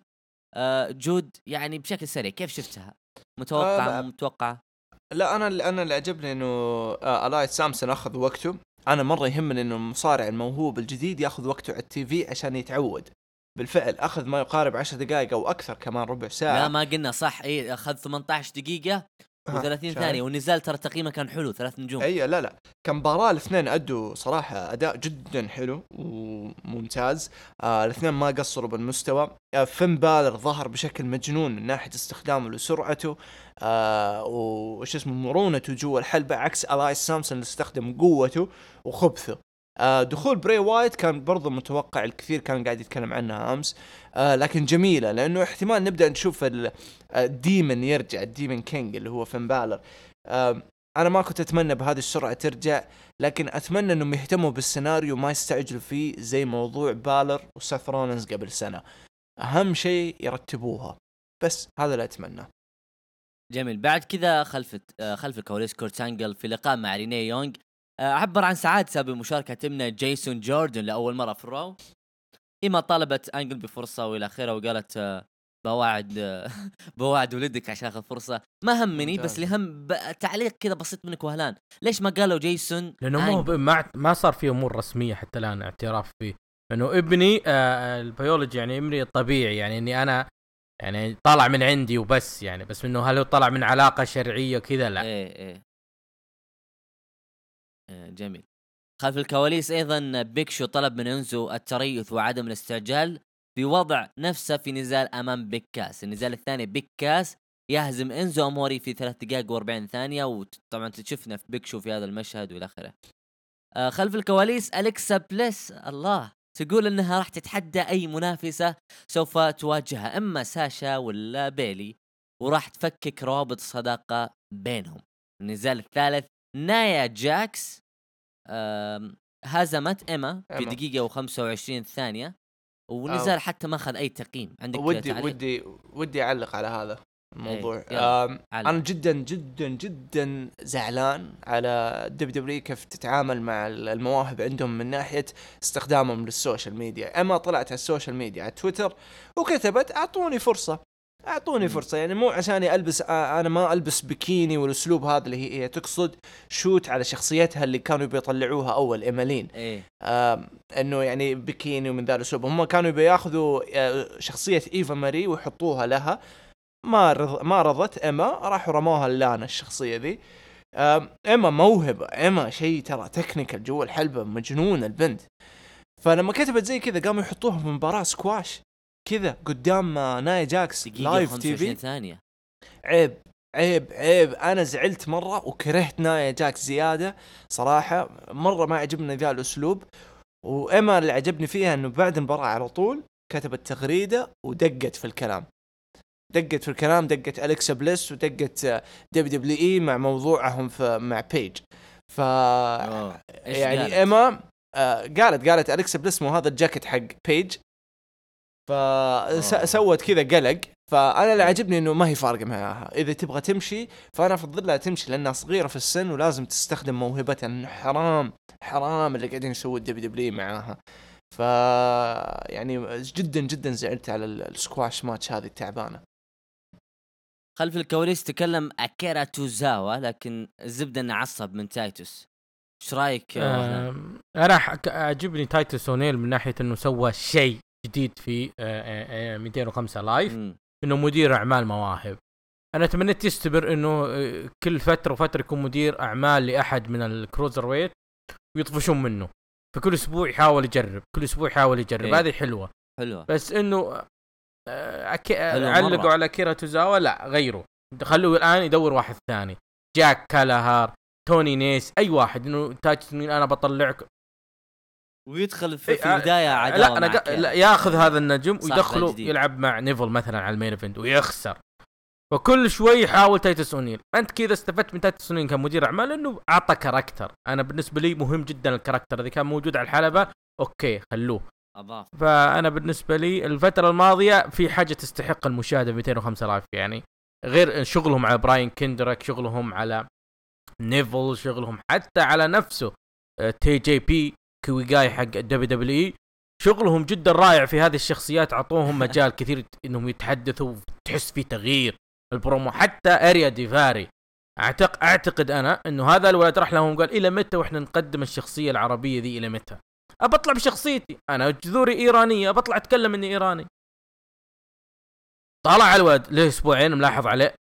جود يعني بشكل سريع كيف شفتها؟ متوقع آه متوقع لا أنا اللي أنا اللي عجبني إنه آه ألايت سامسون أخذ وقته. أنا مرة يهمني إنه المصارع الموهوب الجديد يأخذ وقته على التي في عشان يتعود. بالفعل أخذ ما يقارب عشر دقائق أو أكثر كمان ربع ساعة. لا ما قلنا صح إيه أخذ ثمانية عشر دقيقة وثلاثين ثانية والنزال ترى تقييمه كان حلو ثلاث نجوم. أي لا لا كمباراة الاثنين أدوا صراحة أداء جدا حلو وممتاز. آه الاثنين ما قصروا بالمستوى. آه فين بالر ظهر بشكل مجنون من ناحية استخدامه لسرعته آه وش اسمه مرونته جوا الحلبة عكس ألايس سامسون اللي استخدم قوته وخبثه. آه دخول بري وايت كان برضو متوقع. الكثير كان قاعد يتكلم عنها أمس آه لكن جميلة لأنه احتمال نبدأ نشوف الديمن يرجع الديمن كينج اللي هو فين بالر. آه أنا ما كنت أتمنى بهذه السرعة ترجع لكن أتمنى أنهم يهتموا بالسيناريو ما يستعجلوا فيه زي موضوع بالر وسيث رولينز قبل سنة. أهم شيء يرتبوها بس هذا اللي أتمنى. جميل. بعد كذا خلف خلف الكواليس كورت أنجل في لقاء مع ريني يونغ عبر عن سعادته بمشاركة ابنه جيسون جوردن لأول مرة في الراو. إما طلبت أنجل بفرصة وإلى آخره وقالت بواعد بواعد ولدك عشان أخذ فرصة. ما همني بس اللي هم تعليق كذا بسيط منك وهلان ليش ما قالوا جيسون؟ لأنه ما ما صار فيه أمور رسمية حتى الآن اعتراف فيه لأنه ابني آه البيولوجي يعني ابني الطبيعي يعني إني أنا يعني طالع من عندي وبس يعني بس إنه هل هو طلع من علاقة شرعية كذا لا. إيه إيه جميل. خلف الكواليس أيضا بيكشو طلب من إنزو التريث وعدم الاستعجال في وضع نفسه في نزال أمام بيكاس. النزال الثاني بيكاس يهزم إنزو أموري في ثلاث دقائق وأربعين ثانية وطبعا تشوفنا في بيكشو في هذا المشهد وإلى آخره. آه خلف الكواليس أليكسا بليس الله تقول إنها راح تتحدى أي منافسة سوف تواجهها إما ساشا ولا بيلي وراح تفكك روابط الصداقة بينهم. النزال الثالث نايا جاكس هزمت إما في دقيقة وخمسة وعشرين ثانية ونزال حتى ما أخذ أي تقييم. عندك ودي تعليق؟ ودي ودي أعلق على هذا الموضوع. ايه أنا جدا جدا جدا زعلان على دب دبليو كيف تتعامل مع المواهب عندهم من ناحية استخدامهم للسوشيال ميديا. أما طلعت على السوشيال ميديا على تويتر وكتبت أعطوني فرصة أعطوني فرصة يعني مو عشاني ألبس أنا ما ألبس بكيني والأسلوب هذا اللي هي تقصد شوت على شخصيتها اللي كانوا بيطلعوها أول إيميلين إيه. آه إنه يعني بكيني ومن ذا الأسلوب. هم كانوا بياخذوا آه شخصية إيفا ماري ويحطوها لها ما رض ما رضت إما راحوا رموها لانا الشخصية ذي. آه إما موهبة إما شيء ترى تكنيكال جوا الحلبة مجنون البنت. فلما كتبت زي كذا قاموا يحطوها في مباراة سكواش كذا قدام نايا جاكس لايف تي في ثانية. عيب عيب عيب. أنا زعلت مرة وكرهت نايا جاكس زيادة صراحة. مرة ما عجبني ذا الأسلوب وإما اللي عجبني فيها إنه بعد المباراة على طول كتبت تغريدة ودقت في الكلام دقت في الكلام دقت أليكسا بليس ودقت دبليو دبليو إي مع موضوعهم في مع بيج. ف يعني إما آه قالت قالت أليكسا بليس مو هذا الجاكيت حق بيج، فسوت كذا قلق. فأنا اللي عجبني إنه ما هي فارقة معها، إذا تبغى تمشي فأنا أفضل لها تمشي لأنها صغيرة في السن ولازم تستخدم موهبتها. إنه حرام حرام اللي قاعدين يسووا الدبليو دبليو معاها. ف يعني جدا جدا زعلت على السكواش ماتش هذه التعبانة. خلف الكواليس تكلم أكيرا توزاوا، لكن الزبدة إنه عصب من تايتوس. إيش رأيك؟ آه أنا أعجبني تايتوس أونيل من ناحية إنه سوى شيء جديد في آه آه مئتين وخمسة لايف، م. إنه مدير أعمال مواهب. أنا أتمنى يستمر إنه كل فترة وفترة يكون مدير أعمال لأحد من الكروزر ويت ويطفشون منه، فكل أسبوع يحاول يجرب كل أسبوع يحاول يجرب إيه؟ هذه حلوة حلوة. بس إنه أكي... علقوا على كيرا توزاوا، لا غيره، خلوه الآن يدور واحد ثاني، جاك كالاهار، توني نيس، أي واحد، إنه تاج مين أنا بطلعك ويدخل في, في البداية عداوة. لا أنا ق... لا ياخذ هذا النجم ويدخله يلعب مع نيفل مثلا على المين ايفنت ويخسر، وكل شوي يحاول تايتوس أونيل. أنت كذا استفدت من تايتوس أونيل كمدير أعمال إنه أعطى كاركتر. أنا بالنسبة لي مهم جدا الكاركتر، إذا كان موجود على الحلبة أوكي خلوه أضاف. فأنا بالنسبة لي الفترة الماضية في حاجة تستحق المشاهدة مئتين وخمسة لايف، يعني غير شغلهم على براين كيندريك، شغلهم على نيفل، شغلهم حتى على نفسه تي جي بي كويجاي حق دبليو دبليو إي، شغلهم جدا رائع في هذه الشخصيات، عطوهم مجال كثير إنهم يتحدثوا وتحس في تغيير البرومو. حتى أريا ديفاري أعتقد أعتقد أنا إنه هذا الولد راح لهم قال إلى متى وإحنا نقدم الشخصية العربية ذي، إلى متى أبطلع بشخصيتي أنا جذوري إيرانية، أبطلع أتكلم إني إيراني. طلع على الولد له أسبوعين ملاحظ عليه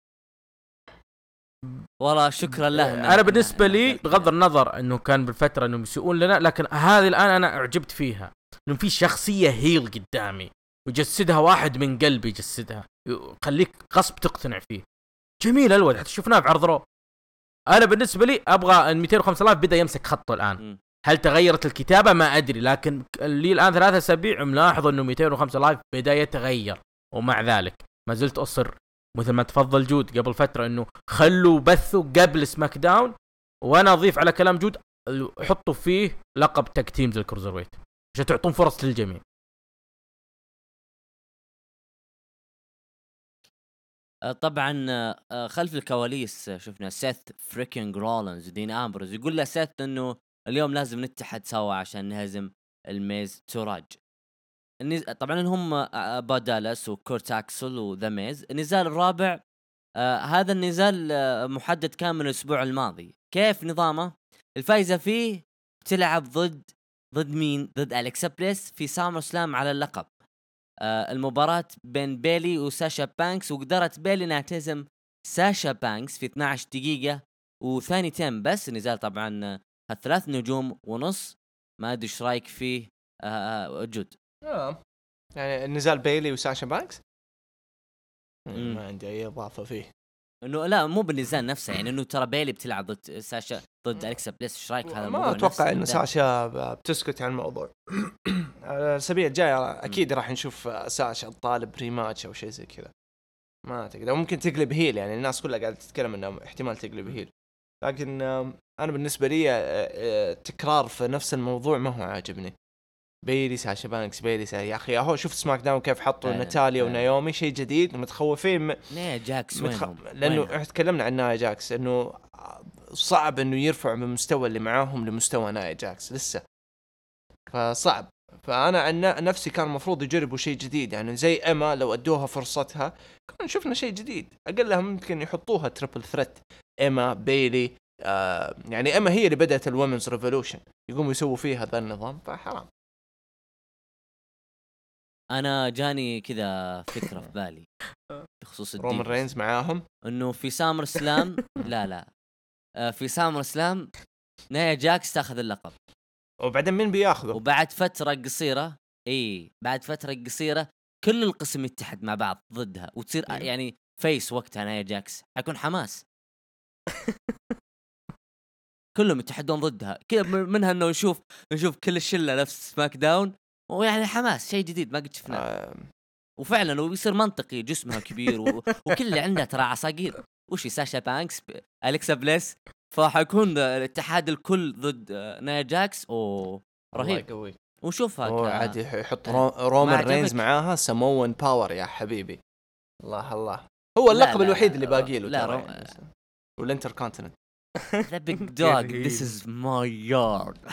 والله شكرا له. أنا بالنسبة لي بغض النظر إنه كان بالفترة إنه يسوون لنا، لكن هذه الآن أنا أعجبت فيها إنه في شخصية هيل قدامي ويجسدها واحد من قلبي، يجسدها خليك غصب تقتنع فيه. جميل الولد، حتى شفناه في عرض رو. أنا بالنسبة لي أبغى ال مئتين وخمسة آلاف بدأ يمسك خطه الآن. م. هل تغيرت الكتابة ما أدري، لكن لي الآن ثلاثة أسابيع ملاحظ إنه مئتين وخمسة لايف بدأ يتغير، ومع ذلك ما زلت أصر مثل ما تفضل جود قبل فترة إنه خلوا بثوا قبل سماك داون، وأنا أضيف على كلام جود حطوا فيه لقب تاك تيمز الكروزر ويت عشان تعطون فرص للجميع. طبعا خلف الكواليس شفنا سيث فريكينج رولينز ودين امبروز يقول له سيث انه اليوم لازم نتحد سوا عشان نهزم الميز توراج. طبعا هم بادالاس وكورت اكسل وذا ميز. النزال الرابع آه هذا النزال آه محدد كان من الاسبوع الماضي. كيف نظامه؟ الفايزة فيه تلعب ضد ضد مين؟ ضد أليكسا بليس في سامر سلام على اللقب. آه المباراة بين بيلي وساشا بانكس، وقدرت بيلي انها تهزم ساشا بانكس في اثنتي عشرة دقيقة وثانيتين بس. النزال طبعا ثلاث نجوم ونص. ما ادري ايش رايك فيه آه جود؟ اه يعني النزال بيلي وساشا بانكس ما عندي اي اضافة فيه. انه لا مو بالنزال نفسه، يعني انه ترى بيلي بتلعب ضد ساشا ضد أليكسا بليس. ايش رايك هذا الموضوع؟ ما اتوقع ان ساشا بتسكت عن الموضوع. الاسابيع الجايه اكيد راح نشوف ساشا طالب ريماتش او شيء زي كذا. ما تقدر، ممكن تقلب هيل، يعني الناس كلها قاعده تتكلم انه احتمال تقلب هيل، لكن انا بالنسبه لي تكرار في نفس الموضوع ما هو عاجبني. بيلي ساشا بانكس بيلي ساشا. يا اخي اهو شفت سماك داون كيف حطوا ناتاليا ونايومي، شيء جديد. متخوفين م... نايا جاكس متخ... وينهم؟ لانه احنا تكلمنا عن نايا جاكس انه صعب انه يرفع من المستوى اللي معاهم لمستوى نايا جاكس لسه، فصعب. فانا عن نفسي كان المفروض يجربوا شيء جديد، يعني زي اما لو ادوها فرصتها كنا شفنا شيء جديد. اقلها ممكن يحطوها تريبل ثريت اما بيلي. آه يعني اما هي اللي بدأت الومنز ريفولوشن، يقوموا يسووا فيها هذا النظام، فحرام. انا جاني كذا فكره في بالي بخصوص رومان رينز معاهم، انه في سامر سلام لا لا آه في سامر سلام نايا جاكس تاخذ اللقب، وبعدين مين بياخذه؟ وبعد فتره قصيره اي بعد فتره قصيره كل القسم يتحد مع بعض ضدها وتصير إيه؟ يعني فيس وقتها نايا جاكس حيكون حماس. كلهم يتحدون ضدها كذا، منها انه نشوف نشوف كل الشله نفس سماك داون، ويعني حماس شيء جديد ما قد شفناه. آه وفعلا ويصير منطقي، جسمها كبير و... وكل اللي عنده ترى عصاقير. وش ساشا بانكس ب... أليكسا بليس، فحيكون الاتحاد الكل ضد نايا جاكس. او رهيب قوي. وشوفها ك... ك... عادي يحط رو... رومان رينز معاها سموون باور يا حبيبي. الله الله هو اللقب الوحيد اللي باقي له ترى يعني. والانتر كونتيننت ذا بيج دوغ ذيس از ماي يارد.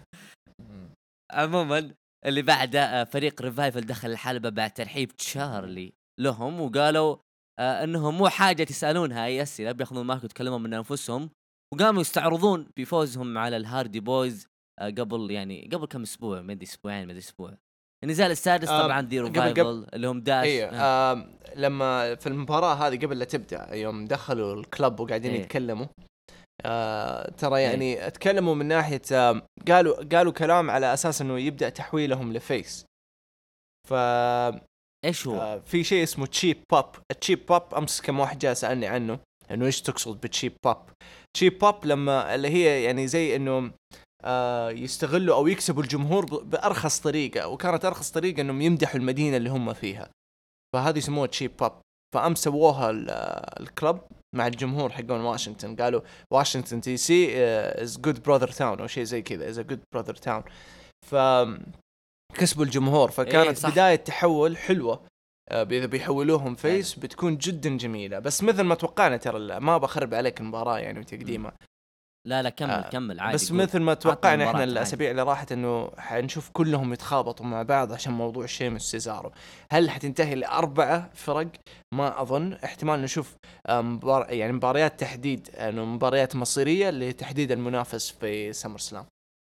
عموما اللي بعده فريق ريفايفل دخل الحلبة بعد ترحيب تشارلي لهم، وقالوا آه انهم مو حاجة تسألونها اي اسئلة، بياخذون مايك ويتكلموا من انفسهم، وقاموا يستعرضون بفوزهم على الهاردي بويز آه قبل يعني قبل كم اسبوع، مدري اسبوعين مدري اسبوع. النزال السادس طبعا دي ريفايفل اللي هم داش. ايه آه. آه لما في المباراة هذه قبل لا تبدأ يوم دخلوا الكلب وقاعدين إيه. يتكلموا آه ترى يعني إيه. تكلموا من ناحية آه قالوا قالوا كلام على أساس إنه يبدأ تحويلهم لفيس. ف إيش هو؟ آه في شيء اسمه تشيب بوب. التشيب بوب أمس كم واحد جاء سألني عنه إنه إيش تقصد بتشيب بوب. تشيب بوب لما اللي هي يعني زي إنه آه يستغلوا أو يكسبوا الجمهور بأرخص طريقة، وكانت أرخص طريقة إنهم يمدحوا المدينة اللي هم فيها، فهذه يسموها تشيب بوب. فأمس سووها الكلب مع الجمهور حقون واشنطن، قالوا واشنطن دي سي is good brother town أو شيء زي كذا، is a good brother town. فكسبوا الجمهور، فكانت إيه بداية تحول حلوة. إذا بيحولوهم فيس يعني بتكون جدا جميلة، بس مثل ما توقعنا ترى ما بخرب عليك المباراة يعني وتقديمها. لا لا كمل آه كمل عادي. بس مثل ما توقعنا احنا الاسابيع اللي راحت انه حنشوف كلهم يتخابطوا مع بعض عشان موضوع شيمس سيزارو. هل حتنتهي لأربعة فرق؟ ما اظن. احتمال نشوف مبار... يعني مباريات تحديد انه يعني مباريات مصيرية لتحديد المنافس في سمر سلام.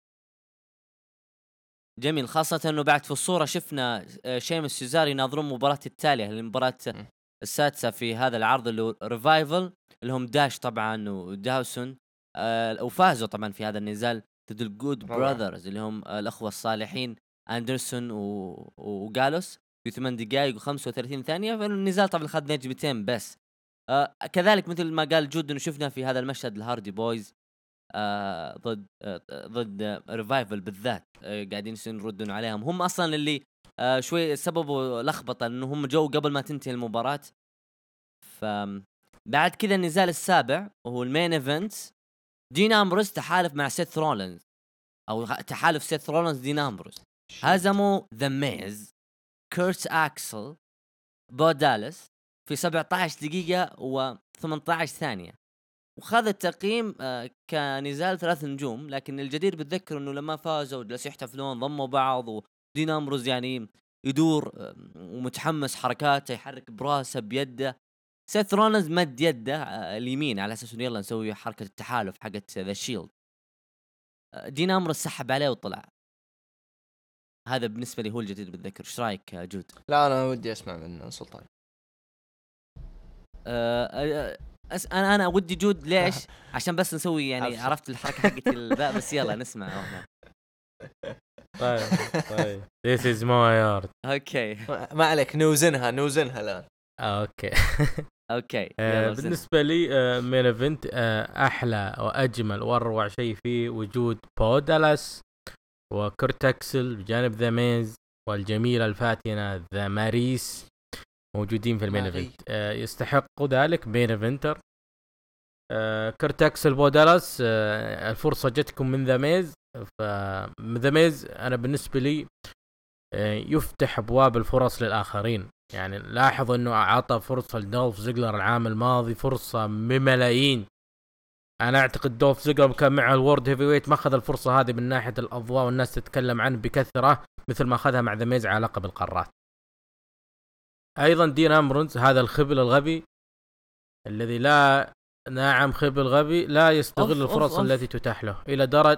جميل، خاصة انه بعد في الصورة شفنا شيمس سيزارو يناظرون مباراة التالية، المباراة السادسة في هذا العرض اللي ريفايفل اللي هم داش طبعا وداوسون، آه وفازوا طبعا في هذا النزال ضد الجود براذرز اللي هم آه الأخوة الصالحين أندرسون و... وجالوس في ثمان دقائق وخمسة وثلاثين ثانية. فالنزال طبعا خد نجمتين بس. آه كذلك مثل ما قال جود انه شفنا في هذا المشهد الهاردي بويز آه ضد آه ضد ريفايفل بالذات آه قاعدين يردون عليهم، هم أصلا اللي آه شوي سببوا لخبطة انه هم جو قبل ما تنتهي المباراة. فبعد كذا النزال السابع وهو المين ايفنت، دين أمبروز تحالف مع سيث رولينز أو تحالف سيث رولينز دين أمبروز، هزموا ذا ميز كيرت أكسل بو دالاس في سبعة عشر دقيقة وثمانية عشر ثانية، وخذ التقييم آه كنزال ثلاث نجوم. لكن الجدير بالذكر أنه لما فازوا وجلسوا يحتفلون ضموا بعض، ودين أمبروز يعني يدور آه ومتحمس حركاته يحرك براسه بيده، سيث رولينز مد يده اليمين على اساس انه يلا نسوي حركه التحالف حقت ذا شيلد. دين أمبروز سحب عليه وطلع. هذا بالنسبه لي هو الجديد بالذكر. ايش رايك جود؟ لا انا ودي اسمع من سلطان. أه أس... انا انا ودي جود ليش؟ عشان بس نسوي يعني عرفت الحركه حقت ذا، بس يلا نسمع. طيب طيب this is my yard. اوكي ما عليك، نوزنها نوزنها الان. اوكي اوكي آه بالنسبه لي آه مين ايفنت آه احلى واجمل واروع شيء فيه وجود بو دالاس وكورتاكسل بجانب ذا ميز والجميله الفاتنه ذا ماريس موجودين في المين ايفنت. آه يستحقوا ذلك مين ايفنتر. آه كورتاكسل بو دالاس آه الفرصه جتكم من ذا ميز، فذا ميز انا بالنسبه لي آه يفتح ابواب الفرص للاخرين. يعني لاحظ انه اعطى فرصه لدولف زيجلر العام الماضي فرصه بملايين. انا اعتقد دولف زيجلر كان مع الورد هيفي ويت ما اخذ الفرصه هذه من ناحيه الاضواء والناس تتكلم عنه بكثره مثل ما اخذها مع ذا ميز على لقب القارات. ايضا دين أمبروز هذا الخبل الغبي الذي لا نعم خبل غبي لا يستغل أوف الفرص أوف أوف. التي تتاح له الى درجه.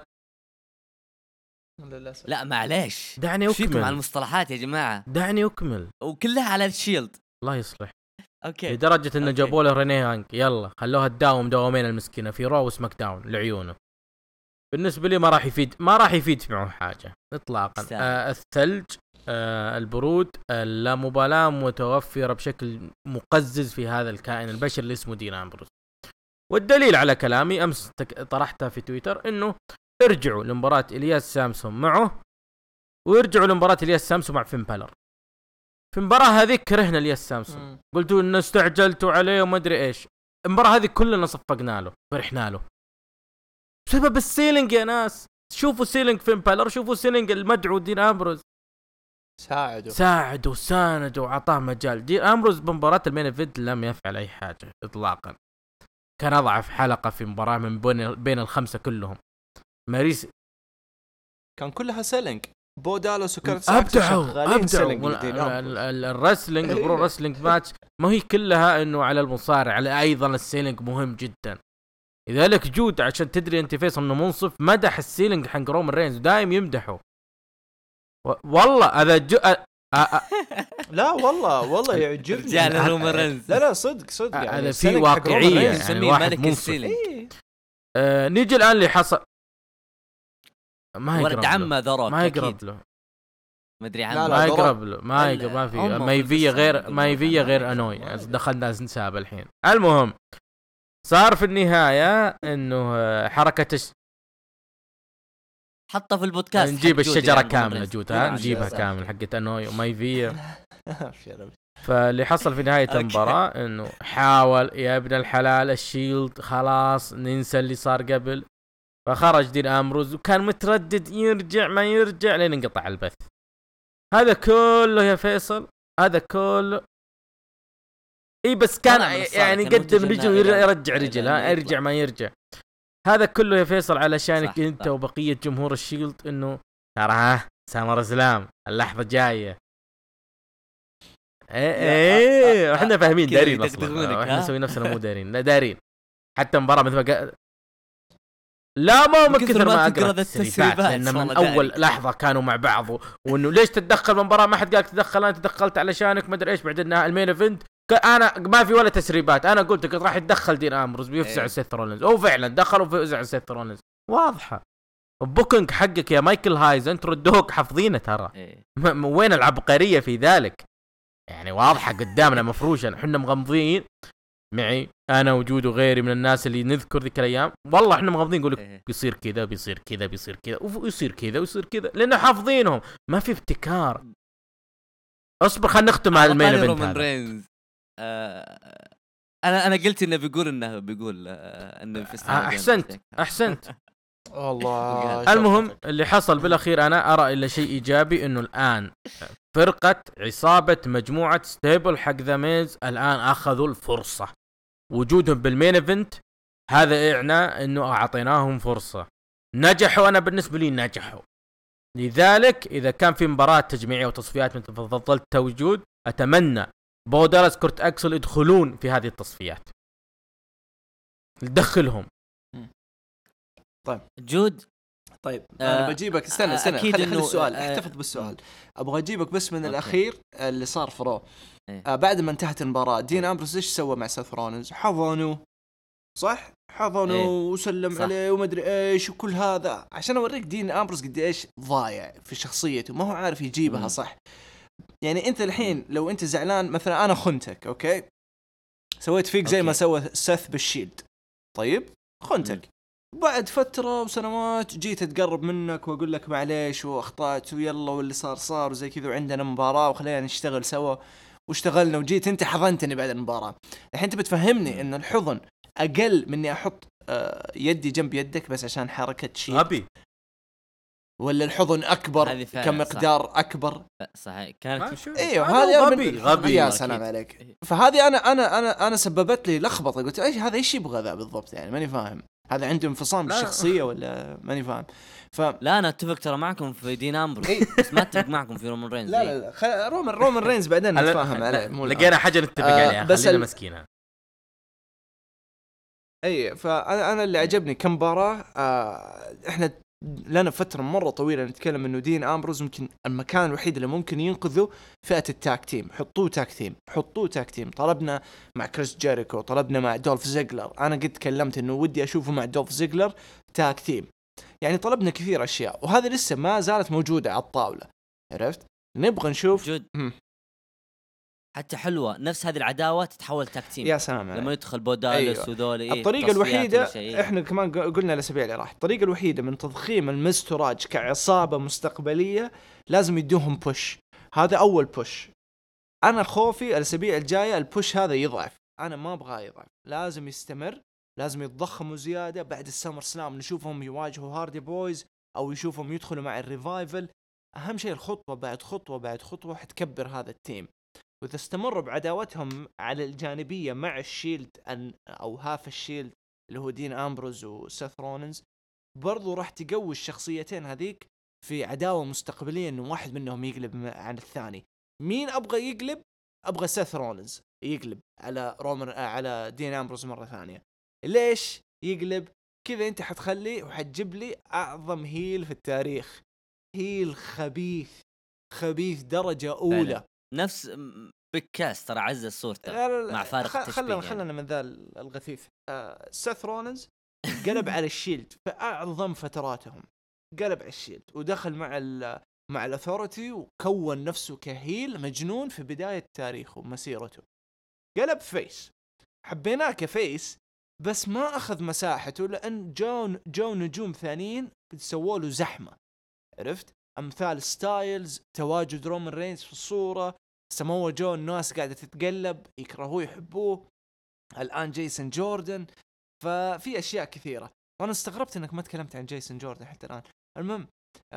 لا معليش دعني أكمل على المصطلحات يا جماعة، دعني أكمل وكلها على الشيلد. الله يصلح. أوكي. لدرجة إنه جابوا له ريني هانك، يلا خلوها تداوم دوامين المسكينة في رو وسماك داون لعيونه. بالنسبة لي ما راح يفيد ما راح يفيد معه حاجة إطلاقا. آه الثلج آه البرود اللامبالاة متوفرة بشكل مقزز في هذا الكائن البشري اللي اسمه دين أمبروز. والدليل على كلامي امس طرحتها في تويتر انه ارجعوا لمباراة الياس سامسون معه ويرجعوا لمباراة الياس سامسون مع فين بالر. في المباراة هذه كرهنا الياس سامسون، قلتوا انه استعجلتوا عليه وما ادري ايش. المباراة هذه كلنا صفقنا له فرحنا له بسبب السيلينج يا ناس. شوفوا سيلينج فين بالر، شوفوا سيلينج المدعو دين امبروز، ساعدوا ساعدوا ساندوا وعطاه مجال. دين امبروز بمباراة المين ايفنت لم يفعل اي حاجة اطلاقا، كان اضعف حلقة في مباراة من بين بين الخمسة كلهم. ماريس كان كلها سيلينج، بو دالوس وكرت ابدعوا ابدعوا الرسلينج برو رسلينج ماتش ما هي كلها انه على المصارع، على ايضا السيلينج مهم جدا. لذلك جود عشان تدري انت فيصل انه منصف مدح السيلينج حق رومان رينز ودايم يمدحه. و... والله هذا جو... أ... أ... أ... لا والله والله يعجبني يعني رومان رينز. لا لا صدق صدق يعني هذا في واقعية يعني واحد منصف. إيه. آه نيجي الان اللي حصل ما ولد عمه ذروك ما يقرب له ما ادري عنه ما يقرب له ما يقرب ما في ما يفيه غير ما يفيه غير انوي. دخلنا نساب الحين. المهم صار في النهاية انه حركة الش... حطها في البودكاست نجيب الشجرة كاملة جود ها نجيبها كامل حقت انوي وما يفيه. فاللي حصل في نهاية المباراة انه حاول يا ابن الحلال الشيلد خلاص ننسى اللي صار قبل، فخرج دين امبروز وكان متردد يرجع ما يرجع لين انقطع البث. هذا كله يا فيصل هذا كله اي بس كان يعني قدم رجل يرجع رجل ها يرجع ما يرجع. هذا كله يا فيصل علشانك انت صح. وبقية جمهور الشيلد انه ترى سامر اسلام اللحظة جاية. ايه ايه احنا فاهمين دارين اصلا احنا نسوي نفسنا مو دارين لا دارين. حتى مباراة مثل ما قال لا ما من كثر ما اقرا التسريبات لان من اول لحظه كانوا مع بعض وانه ليش تتدخل بالمباراه ما حد قالك تدخل انت تدخلت علشانك ما ادري ايش. بعدين المين ايفنت انا ما في ولا تسريبات انا قلت لك راح يتدخل دين امبروز بيفزع إيه. سيث رولينز او فعلا دخلوا في فزع سيث رولينز واضحه. البوكينج حقك يا مايكل هايز انت ردوك حافظينه ترى إيه. م- وين العبقريه في ذلك يعني واضحه قدامنا مفروشه. احنا مغمضين معي انا وجود وغيري من الناس اللي نذكر ذيك الايام والله احنا مغمضين نقول لك بيصير كذا بيصير كذا بيصير كذا ويصير كذا ويصير كذا لان حافظينهم ما في ابتكار. اصبر خلينا نختم على المين ايفنت هذا. آه انا انا قلت انه بيقول انه بيقول آه انه في آه احسنت احسنت والله. المهم اللي حصل بالاخير انا ارى الا شيء ايجابي انه الان فرقه عصابه مجموعه ستيبل حق ذا ميز الان اخذوا الفرصه. وجودهم بالمين ايفنت هذا يعني انه اعطيناهم فرصه نجحوا. انا بالنسبه لي نجحوا. لذلك اذا كان في مباراه تجميعيه وتصفيات مثل تفضلت توجود اتمنى بو دالاس كورت اكسل يدخلون في هذه التصفيات ندخلهم. طيب جود طيب انا آه بجيبك استنى استنى خلي خلي السؤال آه احتفظ بالسؤال. ابغى اجيبك بس من أوكي. الاخير اللي صار في رو آه بعد ما انتهت المباراه دين امبروز ايش سوى مع سيث رولينز؟ حضنه صح حضنه إيه. وسلم صح. عليه وما ادري ايش وكل هذا عشان اوريك دين امبروز قد ايش ضايع في شخصيته ما هو عارف يجيبها م. صح. يعني انت الحين لو انت زعلان مثلا انا خنتك اوكي سويت فيك زي أوكي. ما سوى سيث بالشيلد طيب خنتك م. بعد فترة وسنوات جيت أتقرب منك وأقول لك معليش وأخطأت ويلا واللي صار صار وزي كذا وعندنا مباراة وخلينا نشتغل سوا واشتغلنا وجيت أنت حضنتني بعد المباراة. الحين أنت بتفهمني إن الحضن أقل مني أحط آه يدي جنب يدك بس عشان حركة شيء غبي ولا الحضن أكبر كمقدار صح. أكبر صحيح كانت ايوه هذه غبي غبي يا سلام عليك. فهذه أنا أنا أنا أنا سببت لي لخبطة قلت إيش هذا إيش يبغى ذا بالضبط يعني ماني فاهم هذا عنده انفصام بالشخصية ولا ماني فاهم. ف... لا أنا أتفق ترى معكم في دين أمبروز بس ما أتفق معكم في رومان رينز. لا لا لا خ... رومان رومان رينز بعدين نتفاهم عليه لقينا حاجة نتفق عليها آه خلينا ال... مسكينها. أي فأنا أنا اللي عجبني كمباراة آه إحنا لنا فترة مرة طويلة نتكلم إنه دين أمبروز ممكن المكان الوحيد اللي ممكن ينقذه فئة التاك تيم. حطوه تاك تيم حطوه تاك تيم. طلبنا مع كريس جيريكو طلبنا مع دولف زيغلر. أنا قد تكلمت إنه ودي أشوفه مع دولف زيغلر تاك تيم يعني طلبنا كثير أشياء وهذه لسه ما زالت موجودة على الطاولة عرفت. نبغى نشوف جود حتى حلوه نفس هذه العداوه تتحول تاكتيم يا سلام لما يدخل بودالس أيوة. وذول إيه الطريقه الوحيده احنا كمان قلنا الاسابيع اللي راح الطريقه الوحيده من تضخيم المستراج كعصابه مستقبليه لازم يدوهم بوش. هذا اول بوش. انا خوفي الاسابيع الجايه البوش هذا يضعف. انا ما ابغاه يضعف، لازم يستمر، لازم يتضخموا زياده. بعد السمر سلام نشوفهم يواجهوا هاردي بويز او يشوفهم يدخلوا مع الريفايفل. اهم شيء الخطوه بعد خطوه بعد خطوه حتكبر هذا التيم. واذا استمروا بعداوتهم على الجانبيه مع الشيلد أن او هاف الشيلد اللي هو دين امبروز وسيث رولينز، برضو راح تقوي الشخصيتين هذيك في عداوه مستقبليه انه واحد منهم يقلب عن الثاني. مين ابغى يقلب؟ ابغى سيث رولينز يقلب على رومر على دين امبروز مره ثانيه. ليش يقلب كذا؟ انت حتخلي وحتجيب لي اعظم هيل في التاريخ، هيل خبيث خبيث درجه اولى فعلا. نفس بكاس ترى عزز صورته مع فارق خ... التشبيه. خلنا يعني. خلنا من ذا الغثيث. آه سيث رولينز قلب على الشيلد في اعظم فتراتهم، قلب على الشيلد ودخل مع ال مع الاثوريتي وكون نفسه كهيل مجنون في بدايه تاريخه ومسيرته. قلب فيس، حبيناه كفيس بس ما اخذ مساحته لان جو جو نجوم ثانيين سووا له زحمه. عرفت؟ امثال ستايلز، تواجد رومان رينز في الصوره، سموه جو الناس قاعده تتقلب يكرهوه يحبوه، الان جيسون جوردن. ففي اشياء كثيره وانا استغربت انك ما تكلمت عن جيسون جوردن حتى الان. المهم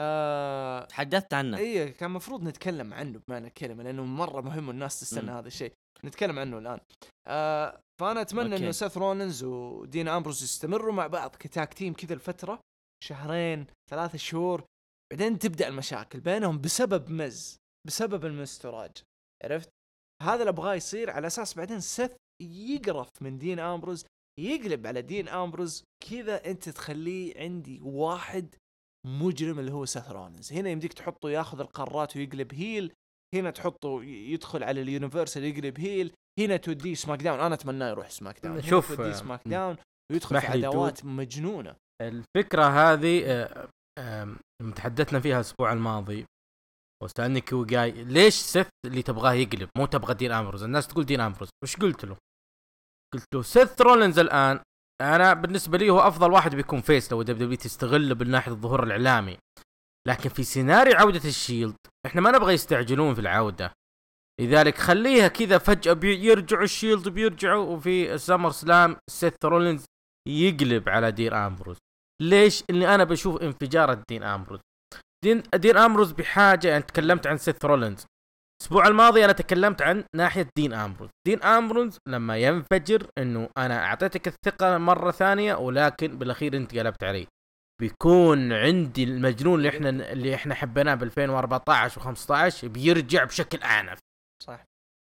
آه تحدثت عنه. ايه كان مفروض نتكلم عنه بمعنى الكلمه لانه مره مهم والناس تستنى م. هذا الشيء. نتكلم عنه الان. آه فانا اتمنى انه سيث رولينز ودين امبروز يستمروا مع بعض كتاك تيم كذا الفتره شهرين ثلاثة شهور، بعدين تبدا المشاكل بينهم بسبب مز بسبب المستراج. عرفت؟ هذا اللي ابغاه يصير على اساس بعدين سيث يقرف من دين امبروز، يقلب على دين امبروز كذا انت تخليه عندي واحد مجرم اللي هو سيث رولينز. هنا يمديك تحطه ياخذ القرارات ويقلب هيل، هنا تحطه يدخل على اليونيفرسال يقلب هيل، هنا توديه سماك داون. انا اتمنى يروح سماك داون، شوف توديه سماك داون ويدخل في عداوات مجنونه. الفكره هذه تحدثنا فيها الاسبوع الماضي وسألني كوغاي ليش سيث اللي تبغاه يقلب مو تبغى دين امبروز. الناس تقول دين امبروز، وش قلت له؟ قلت له سيث رولينز الان انا بالنسبه لي هو افضل واحد بيكون فيس لو دبليو تستغله بالناحيه الظهور الاعلامي، لكن في سيناريو عوده الشيلد احنا ما نبغى يستعجلون في العوده، لذلك خليها كذا فجاه بيرجعوا الشيلد بيرجعوا وفي سمر سلام سيث رولينز يقلب على دين امبروز. ليش؟ اللي انا بشوف انفجار دين امبروز. دين دين امبروز بحاجه. يعني تكلمت عن سيث رولينز الاسبوع الماضي، انا تكلمت عن ناحيه دين امبروز. دين امبروز لما ينفجر انه انا اعطيتك الثقه مره ثانيه ولكن بالاخير انت قلبت علي، بيكون عندي المجنون اللي احنا اللي احنا حبيناه ب ألفين وأربعة عشر وخمسة عشر بيرجع بشكل اعنف. صح.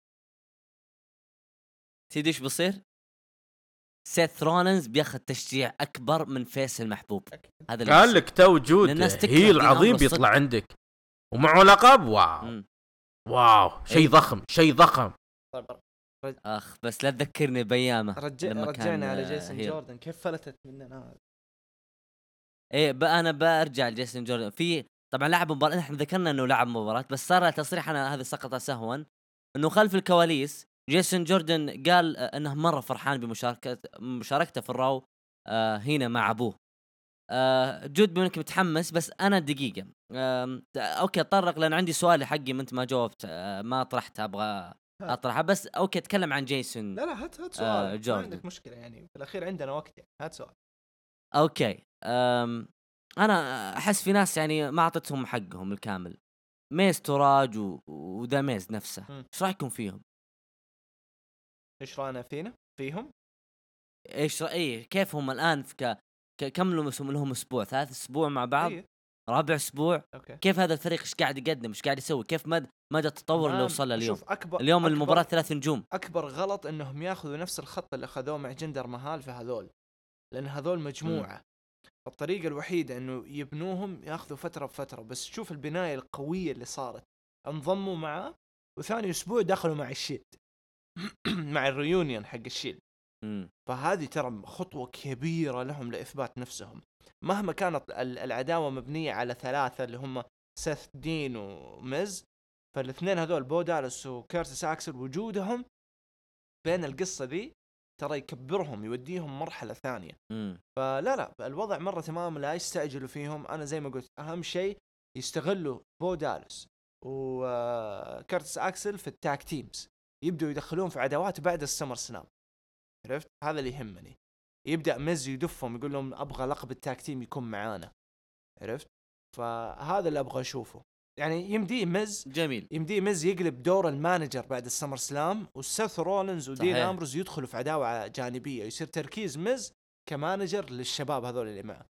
تدري ايش بيصير؟ سيث رولينز بياخذ تشجيع اكبر من فيس المحبوب. هذا اللي قال لك توجود هي العظيم بيطلع عندك ومعه لقب. واو م. واو شيء أيه. ضخم شيء ضخم. اخ بس لا تذكرني بايامه رجع رجعنا على جيسون جوردن كيف فلتت مننا هذا. ايه بقى انا برجع لجيسون جوردن. في طبعا لعب مباراه، احنا ذكرنا انه لعب مباراه بس صار تصريح انا هذا سقط سهوا انه خلف الكواليس جيسون جوردن قال انه مره فرحان بمشاركه مشاركته في الراو آه هنا مع ابوه. آه جود بانك متحمس بس انا دقيقه آه اوكي طرق لان عندي سؤال حقي ما انت ما جاوبت آه ما طرحت ابغى اطرحه بس اوكي اتكلم عن جيسون. لا لا هات هات سؤال آه ما عندك مشكله يعني في الاخير عندنا وقت يعني. هات سؤال. اوكي آم انا احس في ناس يعني ما اعطتهم حقهم الكامل. ميز تراج وذا ميز نفسه ايش رايكم فيهم؟ ايش راينا فينا فيهم ايش رايي كيف هم الان في ك... ك... كملوا لهم اسبوع ثلاث اسبوع مع بعض إيه؟ رابع اسبوع أوكي. كيف هذا الفريق ايش قاعد يقدم ايش قاعد يسوي كيف مدى مدى التطور اللي وصل له اليوم. أكبر اليوم أكبر المباراه ثلاث نجوم. اكبر غلط انهم ياخذوا نفس الخط اللي اخذوه مع جندر مهال في هذول لان هذول مجموعه م. الطريقه الوحيده انه يبنوهم ياخذوا فتره بفتره. بس شوف البنايه القويه اللي صارت انضموا معه وثاني اسبوع دخلوا مع الشيلد مع الريونيون حق الشيلد. فهذه ترى خطوة كبيرة لهم لإثبات نفسهم مهما كانت العداوة مبنية على ثلاثة اللي هم سيث دين ومز. فالاثنين هذول بو دالس وكيرتس اكسل وجودهم بين القصه ذي ترى يكبرهم يوديهم مرحله ثانيه. مم. فلا لا الوضع مره تمام، لا يستعجلوا فيهم. انا زي ما قلت اهم شيء يستغلوا بو دالس وكيرتس اكسل في التاك تيمز، يبدوا يدخلون في عداوات بعد السمر سلام. عرفت؟ هذا اللي يهمني. يبدا مز يدفهم يقول لهم ابغى لقب التاك تيم يكون معانا. عرفت؟ فهذا اللي ابغى اشوفه. يعني يمديه مز جميل، يمديه مز يقلب دور المانجر بعد السمر سلام، وسيث رولينز ودين صحيح. امبروز يدخلوا في عداوه جانبيه، يصير تركيز مز كمانجر للشباب هذول اللي معه.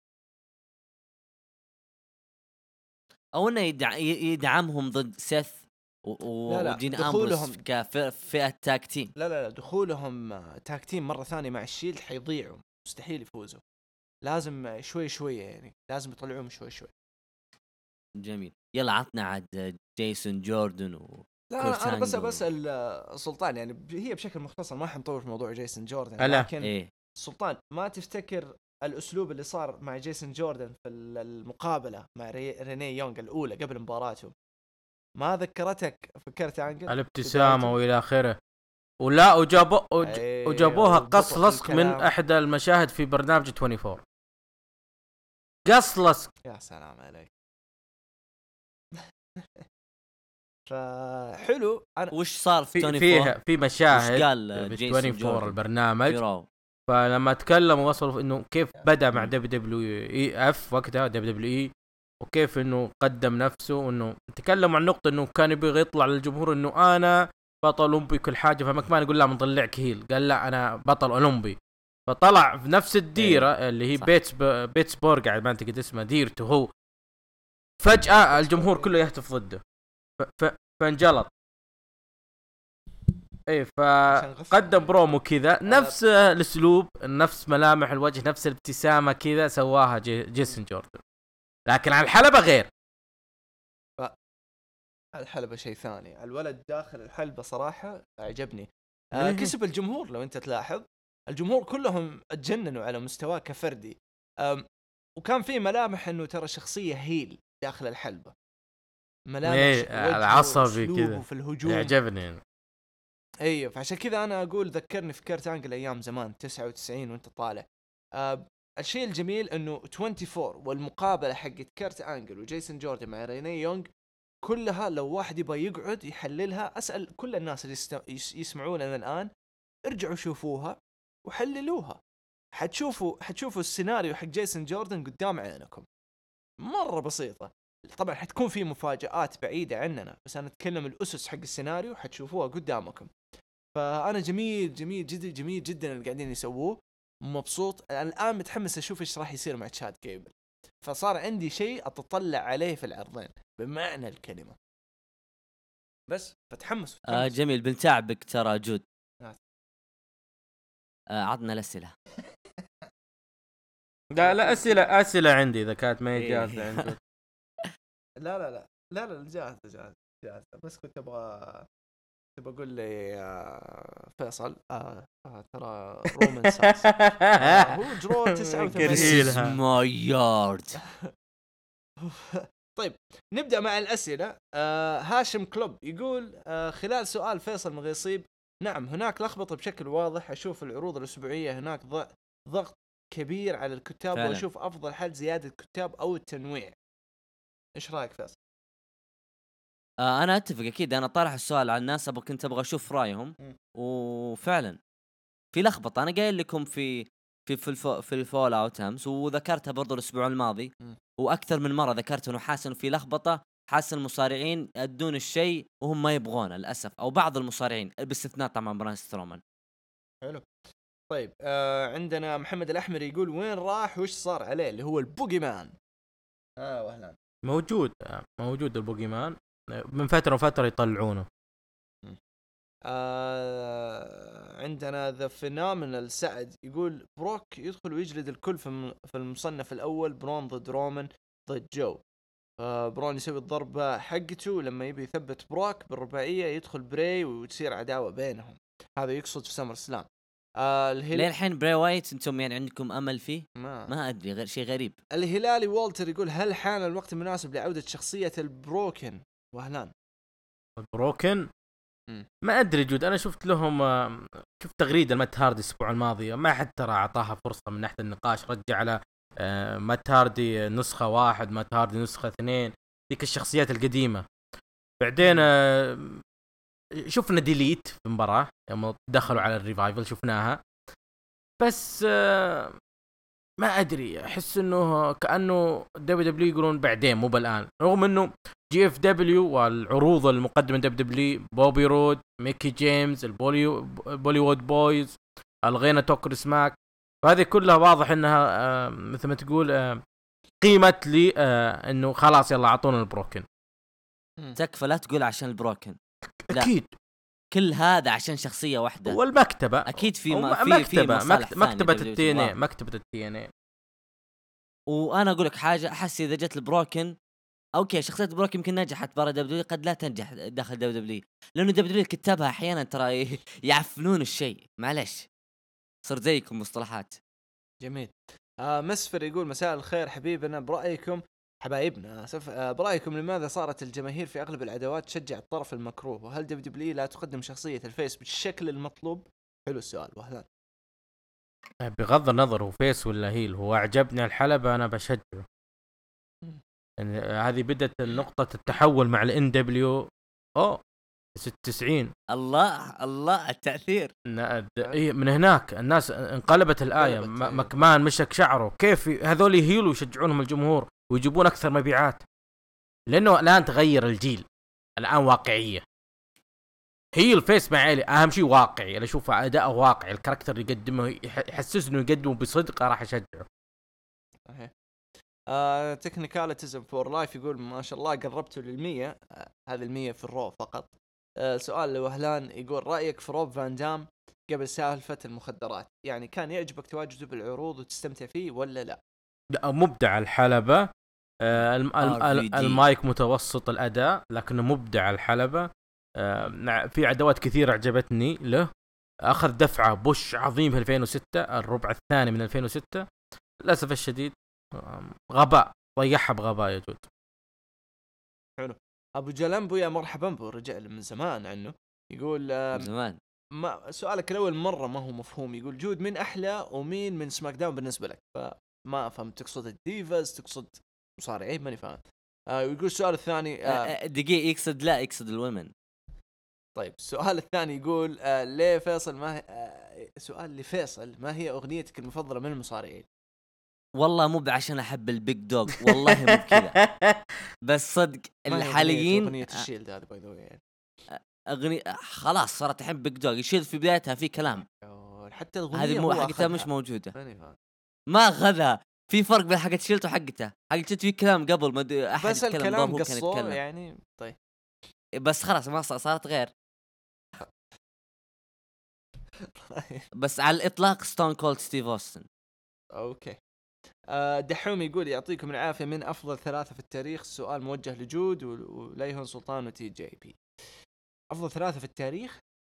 او انه يدع... يدعمهم ضد سيث و... لا لا، ودين دخولهم- امبروس كفئة تاك تيم. لا لا لا دخولهم تاك تيم مره ثانيه مع الشيلد حيضيعوا، مستحيل يفوزوا. لازم شوي شويه، يعني لازم يطلعوهم شوي شوي. جميل، يلا عطنا عاد جيسون جوردن و لا انا, أنا بس كورتانجل. بسال سلطان، يعني ب- هي بشكل مختصر ما حنطول في موضوع جيسون جوردن، ألا. لكن ايه سلطان ما تفتكر الاسلوب اللي صار مع جيسون جوردن في ال- المقابله مع ري... ريني يونغ الاولى قبل مباراتهم؟ ما ذكرتك فكرت عنك الابتسامه والى اخره، ولا وجابوا وج... أيوه، وجابوها قص وبطل لصق من الكلام. احدى المشاهد في برنامج أربعة وعشرين. قص لصق. يا سلام عليك. فحلو. انا وش صار في في توني فيها فور؟ في وش مشاهد قال في جيسون أربعة وعشرين جوردن البرنامج، في فلما تكلموا وصلوا انه كيف بدا مع مم. دبليو دبليو اي اف وقتها دبليو دبليو اي، وكيف انه قدم نفسه، وانه تكلموا عن نقطه انه كان يبغى يطلع للجمهور انه انا بطل اولمبي كل حاجه، فمكمان يقول لا بنطلعك هيل، قال لا انا بطل اولمبي. فطلع في نفس الديره أيوه. اللي هي صح. بيتس ب... بيتسبورغ، قاعد ما انت اسمها ديرته هو، فجاه الجمهور كله يهتف ضده، ف... ف... فانجلط. ايه فقدم برومو كذا نفس الاسلوب، نفس ملامح الوجه، نفس الابتسامه كذا سواها جي... جيسون جوردن، لكن على الحلبه غير. الحلبة شيء ثاني. الولد داخل الحلبة صراحة أعجبني. آه كسب الجمهور. لو أنت تلاحظ الجمهور كلهم اتجننوا على مستواه كفردي، وكان في ملامح أنه ترى شخصية هيل داخل الحلبة، ملامح إيه العصبي كذا في الهجوم يعجبني. ايوه، فعشان كذا انا اقول ذكرني في كيرت انجل ايام زمان تسعة وتسعين وانت طالع. آه الشيء الجميل انه أربعة وعشرين والمقابله حقت كيرت انجل وجيسون جوردن مع ريني يونغ كلها، لو واحد يبغى يقعد يحللها، اسال كل الناس اللي يست... يس... يسمعوننا الان، ارجعوا شوفوها وحللوها، حتشوفوا حتشوفوا السيناريو حق جيسون جوردن قدام عينكم. مره بسيطه. طبعا حتكون في مفاجآت بعيده عننا، بس انا اتكلم الاسس حق السيناريو حتشوفوها قدامكم. فانا جميل جميل جدا جميل جدا اللي قاعدين يسووه، مبسوط. أنا الان متحمس اشوف ايش راح يصير مع تشاد جيبل، فصار عندي شيء اتطلع عليه في العرضين بمعنى الكلمه. بس فتحمس, فتحمس. آه جميل، بنتعبك ترى جود. نعم. آه عطنا الاسئله. لا لا اسئله اسئله عندي اذا كانت ما هي جاهزه عندي. لا لا لا لا لا جاهزه جاهزه جاهزه، بس كنت ابغى تبى اقول لي يا فيصل آه آه ترى رومان ساكس آه هو درو تسعة وثمانين ماي يارد. طيب نبدأ مع الأسئلة. آه هاشم كلوب يقول آه خلال سؤال فيصل مغيصيب، نعم هناك لخبطة بشكل واضح، أشوف العروض الأسبوعية هناك ضغط كبير على الكتاب فعلا. وأشوف أفضل حل زيادة الكتاب أو التنويع. إيش رأيك فيصل؟ آه أنا أتفق أكيد. أنا طرح السؤال على الناس أبغى كنت أبغى أشوف رأيهم، وفعلا في لخبطة. أنا قايل لكم في في في, الفو في الفول أوت أمس، وذكرتها برضو الأسبوع الماضي م. وأكثر من مرة ذكرت إنه حاسس إنه في لخبطة، حاسس المصارعين يدون الشيء وهم ما يبغونه للأسف، أو بعض المصارعين باستثناء طبعا بران سترومان. حلو. طيب آه عندنا محمد الأحمر يقول وين راح وش صار عليه اللي هو البوغي مان؟ آه وهلا موجود موجود البوغي مان من فترة وفترة يطلعونه. آه عندنا ذا فينومينال سعد يقول بروك يدخل ويجلد الكل في في المصنف الأول، برون ضد رومان ضد جو. آه برون يسوي الضربة حقته لما يبي يثبت بروك بالرباعية، يدخل براي وتصير عداوة بينهم. هذا يقصد في سمر سلام. آه الهل... ليه الحين براي وايت انتم يعني عندكم امل فيه؟ ما, ما ادري، غير شيء غريب. الهلالي والتر يقول هل حان الوقت المناسب لعودة شخصية البروكن وهلان؟ بروكن ما ادري جود. انا شفت لهم شفت تغريده مات هاردي الاسبوع الماضي ما حد ترى اعطاها فرصه من ناحيه النقاش. رجع على مات هاردي نسخه واحد مات هاردي نسخه اثنين ذيك الشخصيات القديمه. بعدين شفنا ديليت في المباراه يوم دخلوا على الريفايفل شفناها بس ما ادري احس انه كانه دبليو دبليو يقولون بعدين مو بالان رغم انه جي اف دبليو والعروض المقدمه من دبليو دبليو بوبي رود ميكي جيمس البوليو بوليوود بويز الغينا توكر سماك وهذه كلها واضح انها آه مثل ما تقول آه قيمه لي آه انه خلاص يلا اعطونا البروكن. تكفى لا تقول عشان البروكن اكيد كل هذا عشان شخصيه واحده والمكتبه اكيد في ما في مكتبه في مكتبه التي ان اي مكتبه التي ان اي. وانا اقول لك حاجه احس اذا جت البروكن اوكي شخصيه بروكن يمكن نجحت برا دبليو قد لا تنجح داخل دبليو دبليو لانه دبليو كتابها احيانا ترى يعفنون الشيء معلش صرت زيكم مصطلحات. جميل. آه مسفر يقول مساء الخير حبيبنا برايكم حبايبنا اسف آه برايكم لماذا صارت الجماهير في اغلب الادوات تشجع الطرف المكروه وهل دبليو دبليو لا تقدم شخصيه الفيس بالشكل المطلوب؟ حلو السؤال. وهلا بغض النظر هو فيس ولا هيل هو عجبني الحلبة أنا بشجعه. يعني هذه بدت نقطة التحول مع الان دبليو أو ستة وتسعين. الله الله التأثير إيه من هناك الناس انقلبت الآية. مكمان مشك شعره كيف هذول هيلو يشجعونهم الجمهور ويجيبون أكثر مبيعات لأنه الآن تغير الجيل الآن واقعية. هي الفيس مع عيلي اهم شيء واقعي. انا اشوف اداء واقعي الكاركتر يقدمه يحسسني انه يقدمه بصدق راح اشجعه. صحيح. آه تكنيكاليتيزم فور لايف يقول ما شاء الله قربتوا للمية. آه هذه المية في الرو فقط. آه سؤال لوهلان يقول رايك في روب فان دام قبل سالفه المخدرات يعني كان يعجبك تواجده بالعروض وتستمتع فيه ولا لا؟ لا مبدع الحلبة. آه المايك متوسط الاداء لكنه مبدع الحلبة. آه في عدوات كثير عجبتني له. أخذ دفعة بوش عظيم في ألفين وستة الربع الثاني من ألفين وستة. للأسف الشديد غباء ضيعها بغباء يا جود. حلو. أبو جلمبو يا مرحبا بو رجع من زمان عنه يقول آه من زمان ما سؤالك الأول مرة ما هو مفهوم. يقول جود من أحلى ومين من سماك داون بالنسبة لك؟ فما أفهم تقصد الديفاز تقصد مصارعين ماني فاهم. آه ويقول السؤال الثاني آه دقيقة يقصد لا يقصد الومن. طيب السؤال الثاني يقول آه ليه فيصل ما هي آه سؤال لفيصل ما هي أغنيتك المفضلة من المصارعين؟ والله مو عشان أحب البيج دوغ والله مو بكذا بس صدق الحاليين أغنية الشيلد هذا باي ذا واي يعني أغنية خلاص صارت أحب بيج دوغ. الشيلد في بدايتها في كلام حتى الأغنية هذه مو حقتها مش موجودة ما أخذها. في فرق بين حقت شيلد وحقتها. حقت شيلد في كلام قبل ما أحد بس الكلام قصور يعني. طيب بس خلاص ما صارت غير بس على الإطلاق ستون كولد ستيف أوستن. أوكي. أه دحوم يقول يعطيكم العافية من أفضل ثلاثة في التاريخ. السؤال موجه لجود وليهون سلطان وتي جي بي. أفضل ثلاثة في التاريخ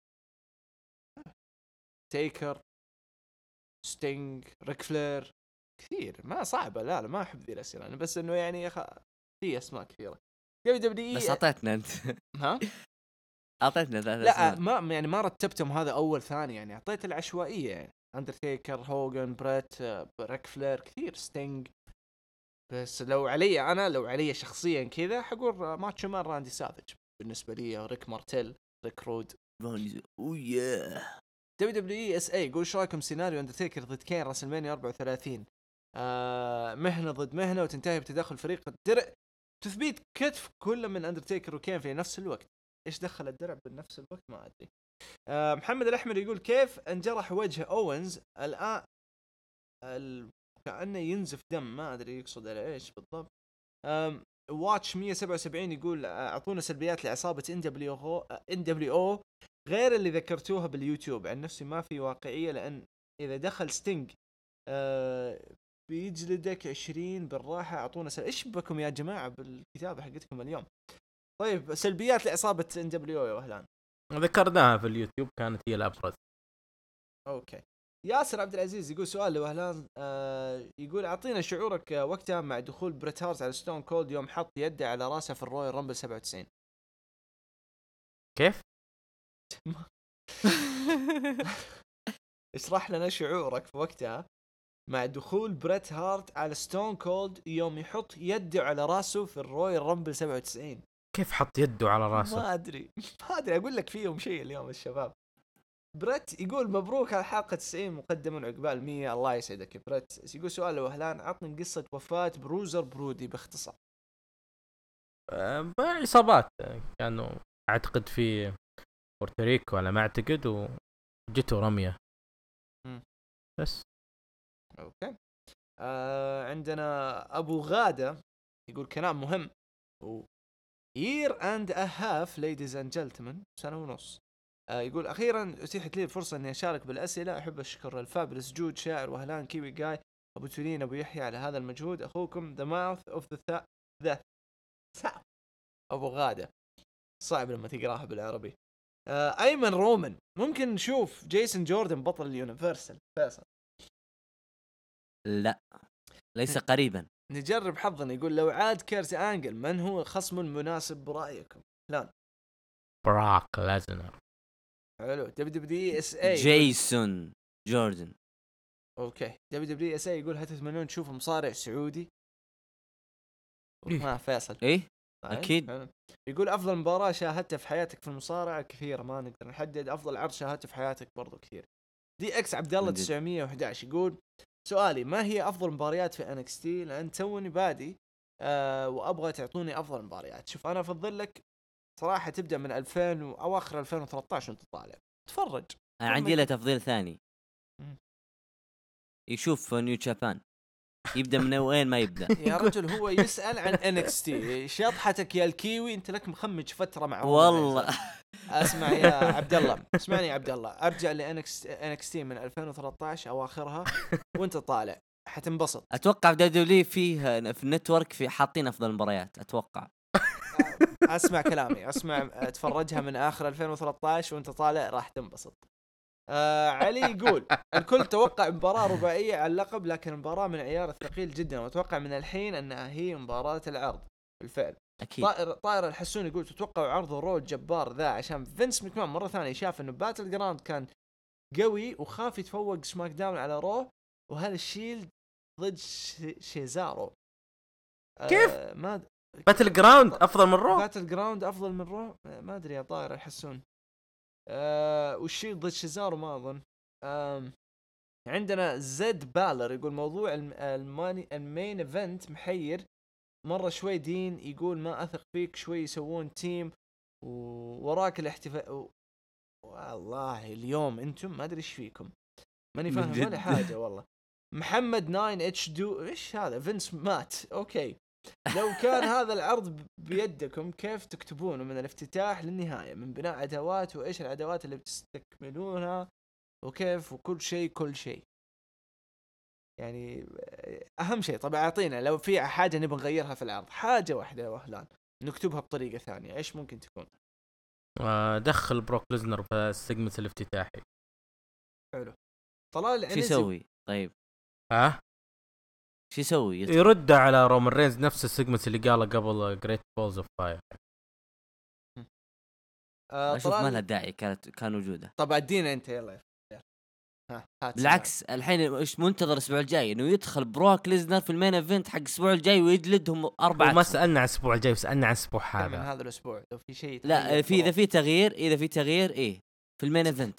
تيكر ستينج ريك فلير كثير ما صعبة. لا لا ما أحب ذي الأسئلة أنا بس إنه يعني خ... في أسماء كثيرة. بس أعطيتنا أنت ها أعطيتنا لا ما يعني ما رتبتهم هذا أول ثاني يعني أعطيت العشوائية يعني أندرتيكر هوغن بريت ريك فلير كثير ستينج. بس لو علي أنا لو علي شخصيا كذا حقول ماتشو مان راندي سافيج بالنسبة لي. ريك مارتيل ريك رود اوه دبليو دبليو اي اس اي يقول ايش رايكم سيناريو اندرتيكر ضد كين راسلمانيا أربعة وثلاثين؟ آه مهنه ضد مهنه وتنتهي بتدخل فريق الدرع تثبيت كتف كل من اندرتيكر وكين في نفس الوقت. ايش دخل الدرع بنفس الوقت ما ادري. آه محمد الاحمر يقول كيف انجرح وجه اوينز الان ال... كأنه ينزف دم ما ادري يقصد على ايش بالضبط. آه واتش مية وسبعة وسبعين يقول اعطونا سلبيات لعصابه ان دبليو ان دبليو او غير اللي ذكرتوها باليوتيوب. عن نفسي ما في واقعيه لان اذا دخل ستينج آه بيجلدك عشرين بالراحه. اعطونا سل... ايش بكم يا جماعه بالكتابه حقتكم اليوم؟ طيب سلبيات لعصابه ان دبليو يا وهلان ذكرناها في اليوتيوب كانت هي الابرز. اوكي. ياسر عبد العزيز يقول سؤال لوهلان آه يقول اعطينا شعورك وقتها مع دخول بريت هارت على ستون كولد يوم حط يده على راسه في الرويال رامبل سبعة وتسعين. كيف؟ اشرح لنا شعورك في وقتها مع دخول بريت هارت على ستون كولد يوم يحط يده على راسه في الرويال رامبل سبعة وتسعين. كيف حط يده على راسه؟ ما ادري ما ادري اقول لك فيهم شيء اليوم الشباب. بريت يقول مبروك على حلقة تسعين مقدما عقبال مية. الله يسعدك يا بريت. يقول سؤال لوهلان، عطني قصة وفاة بروزر برودي باختصار. أه إصابات كانوا أعتقد في بورتوريكو على ما أعتقد وجته رمية بس. أوكي. آه عندنا أبو غادة يقول كلام مهم و year and a half ladies and gentlemen سنة ونص. آه يقول أخيرا أتيحت لي الفرصة أني أشارك بالأسئلة. أحب أشكر الفابلس جود شاعر وهلان كيوي جاي أبو تولين أبو يحيى على هذا المجهود. أخوكم the mouth of the th- the th- أبو غادة صعب لما تقراها بالعربي. آه أيمن رومان، ممكن نشوف جيسون جوردن بطل اليونيفرسال فيصل؟ لا ليس قريبا. نجرب حظنا. يقول لو عاد كيرت أنجل من هو خصم المناسب برأيكم؟ لا براك لازنر. حلو. دبليو دبليو اس اي جيسون جوردن. اوكي. دبليو دبليو اس اي يقول هل تتمنون تشوفوا مصارع سعودي؟ ما فيصل ايه اكيد. حلو. يقول افضل مباراة شاهدتها في حياتك في المصارعة كثيرة ما نقدر نحدد. افضل عرض شاهدته في حياتك برضو كثير. دي اكس عبد الله تسعمية وأحد عشر يقول سؤالي ما هي افضل مباريات في انكس تي لان توني بادي أه وابغى تعطوني افضل مباريات. شوف انا افضل لك صراحة تبدأ من ألفين واواخر ألفين وثلاثة عشر وانت طالع تفرج. انا عندي له تفضيل ثاني. يشوف نيو جابان يبدا من وين ما يبدا. يا رجل هو يسأل عن انكس تي. شطحتك يا الكيوي انت لك مخمج فترة مع والله. اسمع يا عبد الله اسمعني يا عبد الله ارجع لانكس انكس تي من ألفين وثلاثة عشر اواخرها وانت طالع حتنبسط. اتوقع في دبليو فيه في النتورك في حاطين افضل المباريات اتوقع. اسمع كلامي اسمع تفرجها من اخر ألفين وثلاثة عشر وانت طالع راح تنبسط. آه علي يقول الكل توقع مباراة رباعية على اللقب لكن المباراة من عيار الثقيل جدا واتوقع من الحين انها هي مباراة العرض بالفعل. اكيد. طائر طائر الحسون يقول تتوقع عرض الرو الجبار ذا عشان فينس مكمان مرة ثانية شاف انه باتل جراوند كان قوي وخاف يتفوق سماك داون على رو وهل الشيلد ضد شيزارو. كيف آه ما باتل جراوند افضل من رو؟ باتل جراوند افضل من رو ما ادري يا طائر الحسون. آه والشيء ضد شيزارو ما اظن. آه عندنا زد بالر يقول موضوع الماني المين ايفنت محير مره شوي. دين يقول ما اثق فيك شوي يسوون تيم ووراك الاحتفال. والله اليوم انتم ما ادري ايش فيكم ماني فاهم ولا حاجه والله. محمد ناين اتش دو ايش هذا؟ فينس مات. اوكي لو كان هذا العرض بيدكم كيف تكتبونه من الافتتاح للنهاية من بناء عداوات وإيش العداوات اللي بتستكملونها وكيف وكل شيء كل شيء يعني أهم شيء. طبعا أعطينا لو في حاجة نبغى نغيرها في العرض حاجة واحدة يا وهلان نكتبها بطريقة ثانية إيش ممكن تكون؟ دخل بروك ليزنر في السيجمنت الافتتاحي. حلو. طلال شو يسوي طيب؟ ها شو يسوي؟ يرد على رومان رينز نفس السيجمنت اللي قاله قبل جريت بولز اوف فاير. اشوف ما لها داعي كانت كان وجوده. طب ادينا انت يلا ها بالعكس الحين ايش منتظر الاسبوع الجاي انه يدخل بروك ليزنر في المين ايفنت حق الاسبوع الجاي ويجلدهم اربعه. وما سالنا عن الاسبوع الجاي سالنا عن الاسبوع هذا من هذا الاسبوع لو في شيء. لا في اذا في تغيير اذا في تغيير ايه في المين ايفنت.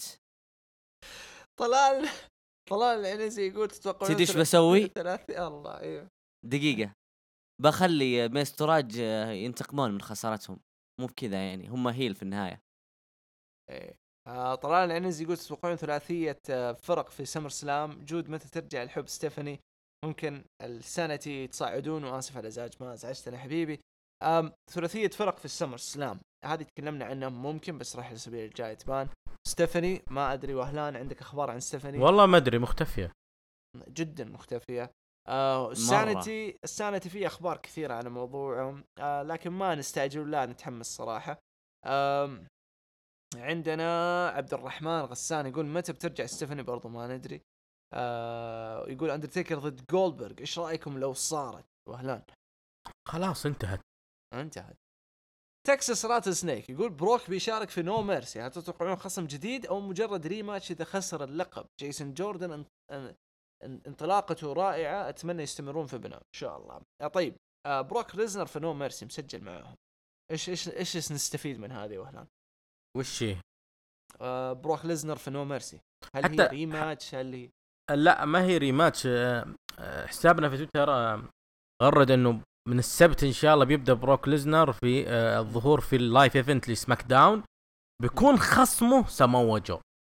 طلال طلال العنزي يقول تتوقع تدري ايش بسوي؟ ثلاثة الله ايوه دقيقة بخلي ميستراج ينتقمون من خسارتهم مو بكذا يعني هم هيل في النهاية. ايه آه طلال العنزي يقول تتوقعون ثلاثية فرق في سمر سلام؟ جود متى ترجع الحب ستيفاني؟ ممكن السنة تصعدون واسف على الازعاج ما ازعجتنا حبيبي. آم ثلاثية فرق في السمر سلام هذه تكلمنا عنها ممكن بس راح الاسبوع الجاي تبان. ستيفاني ما ادري وهلان عندك اخبار عن ستيفاني؟ والله ما ادري مختفيه جدا مختفيه. آه السانتي السانتي في اخبار كثيره عن موضوعهم آه لكن ما نستعجل لا نتحمس صراحه. آه عندنا عبد الرحمن غسان يقول متى بترجع ستيفاني؟ برضو ما ندري. آه يقول اندرتيكر ضد جولدبرغ ايش رايكم لو صارت وهلان؟ خلاص انتهت انتهت تكساس راتل سنيك يقول بروك بيشارك في نو ميرسي، هل تتوقعون خصم جديد او مجرد ريماتش اذا خسر اللقب؟ جيسون جوردن انطلاقته رائعه، اتمنى يستمرون في بناء ان شاء الله. طيب آه بروك ريزنر في نو ميرسي مسجل معاهم، ايش ايش ايش نستفيد من هذه وهلان؟ وش هي؟ آه بروك ليزنر في نو ميرسي، هل حتى هي ريماتش؟ هل هي لا ما هي ريماتش. حسابنا في تويتر غرد انه من السبت ان شاء الله بيبدا بروك ليزنر في الظهور في اللايف ايفنت لسماك داون، بيكون خصمه ساموا جو.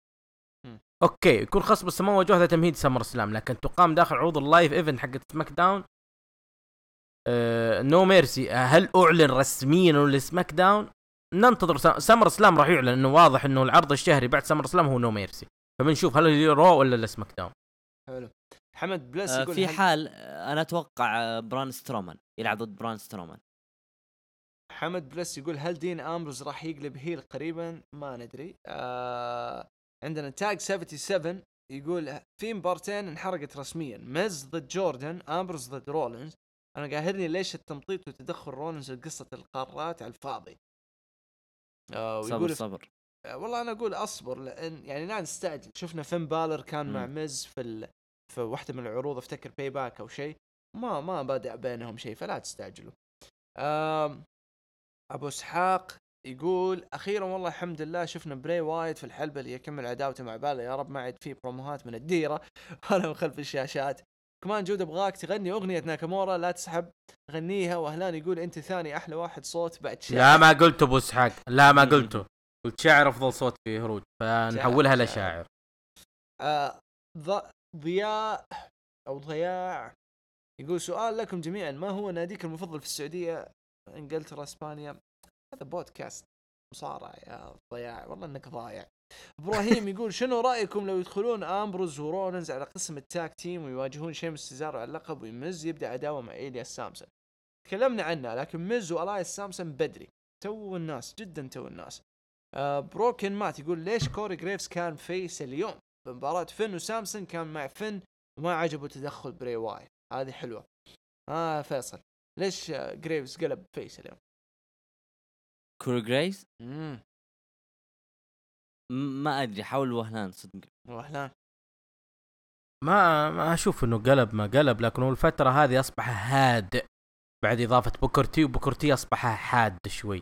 اوكي يكون خصم ساموا جو، هذا تمهيد سمر سلام، لكن تقام داخل عروض اللايف ايفنت حق سماك داون آه نو ميرسي. هل اعلن رسميا انه لسماك داون؟ ننتظر سمر سلام راح يعلن، انه واضح انه العرض الشهري بعد سمر سلام هو نو ميرسي، فبنشوف هل هي رو ولا لسماك داون. حلو. حمد بلس آه يقول في هل... حال انا اتوقع بران سترومان يلعب ضد بران سترومان. حمد بلس يقول هل دين امبروز راح يقلب هيل قريبا؟ ما ندري. آه عندنا تاج سبعة وسبعين يقول في مبارتين انحرقت رسميا، ميز ضد جوردن، امبروز ضد رولينز. انا قاهرني ليش التمطيط وتدخل رولينز لقصة القارات على الفاضي. آه صبر صبر آه والله انا اقول اصبر، لان يعني لا نستعجل. شفنا فين بالر كان م. مع ميز في ال... في واحدة من العروض افتكر باي باك او شيء، ما ما بدأ بينهم شيء، فلا تستعجلوا. آه ابو اسحاق يقول اخيرا والله الحمد لله شفنا بري وايد في الحلبة اللي يكمل عداوته مع بالا، يا رب ما عاد فيه بروموهات من الديرة ولا من خلف الشاشات. كمان جود ابغاك تغني اغنية ناكامورا لا تسحب غنيها. واهلان يقول انت ثاني احلى واحد صوت بعد شاعر. لا ما قلت ابو اسحاق، لا ما قلته، قلت شاعر افضل صوت في هروج، فنحولها لشاعر. آه ض... ضياء او ضياع يقول سؤال لكم جميعا، ما هو ناديك المفضل في السعودية، انجلترا، اسبانيا؟ هذا بودكاست مصارع يا ضياع، والله انك ضايع. ابراهيم يقول شنو رايكم لو يدخلون امبروز ورولنز على قسم التاك تيم ويواجهون شيمس سيزارو على اللقب، ويمز يبدا عداوه مع إلياس سامسون؟ تكلمنا عنها، لكن ميز والايس سامسون بدري، تو الناس جدا تو الناس. آه بروكن مات يقول ليش كوري جريفز كان فيس اليوم بمباراة فين وسامسون كان مع فين وما عجبه تدخل بري واي؟ هذه حلوة. آه فيصل ليش جريفز قلب فيس اليوم؟ كوري جريفز امم ما ادري، حاول وهلان صدق وهلان ما ما اشوف انه قلب ما قلب، لكن هو الفترة هذه اصبح هادئ بعد اضافة بوكرتي، وبوكرتي اصبح حاد شوي.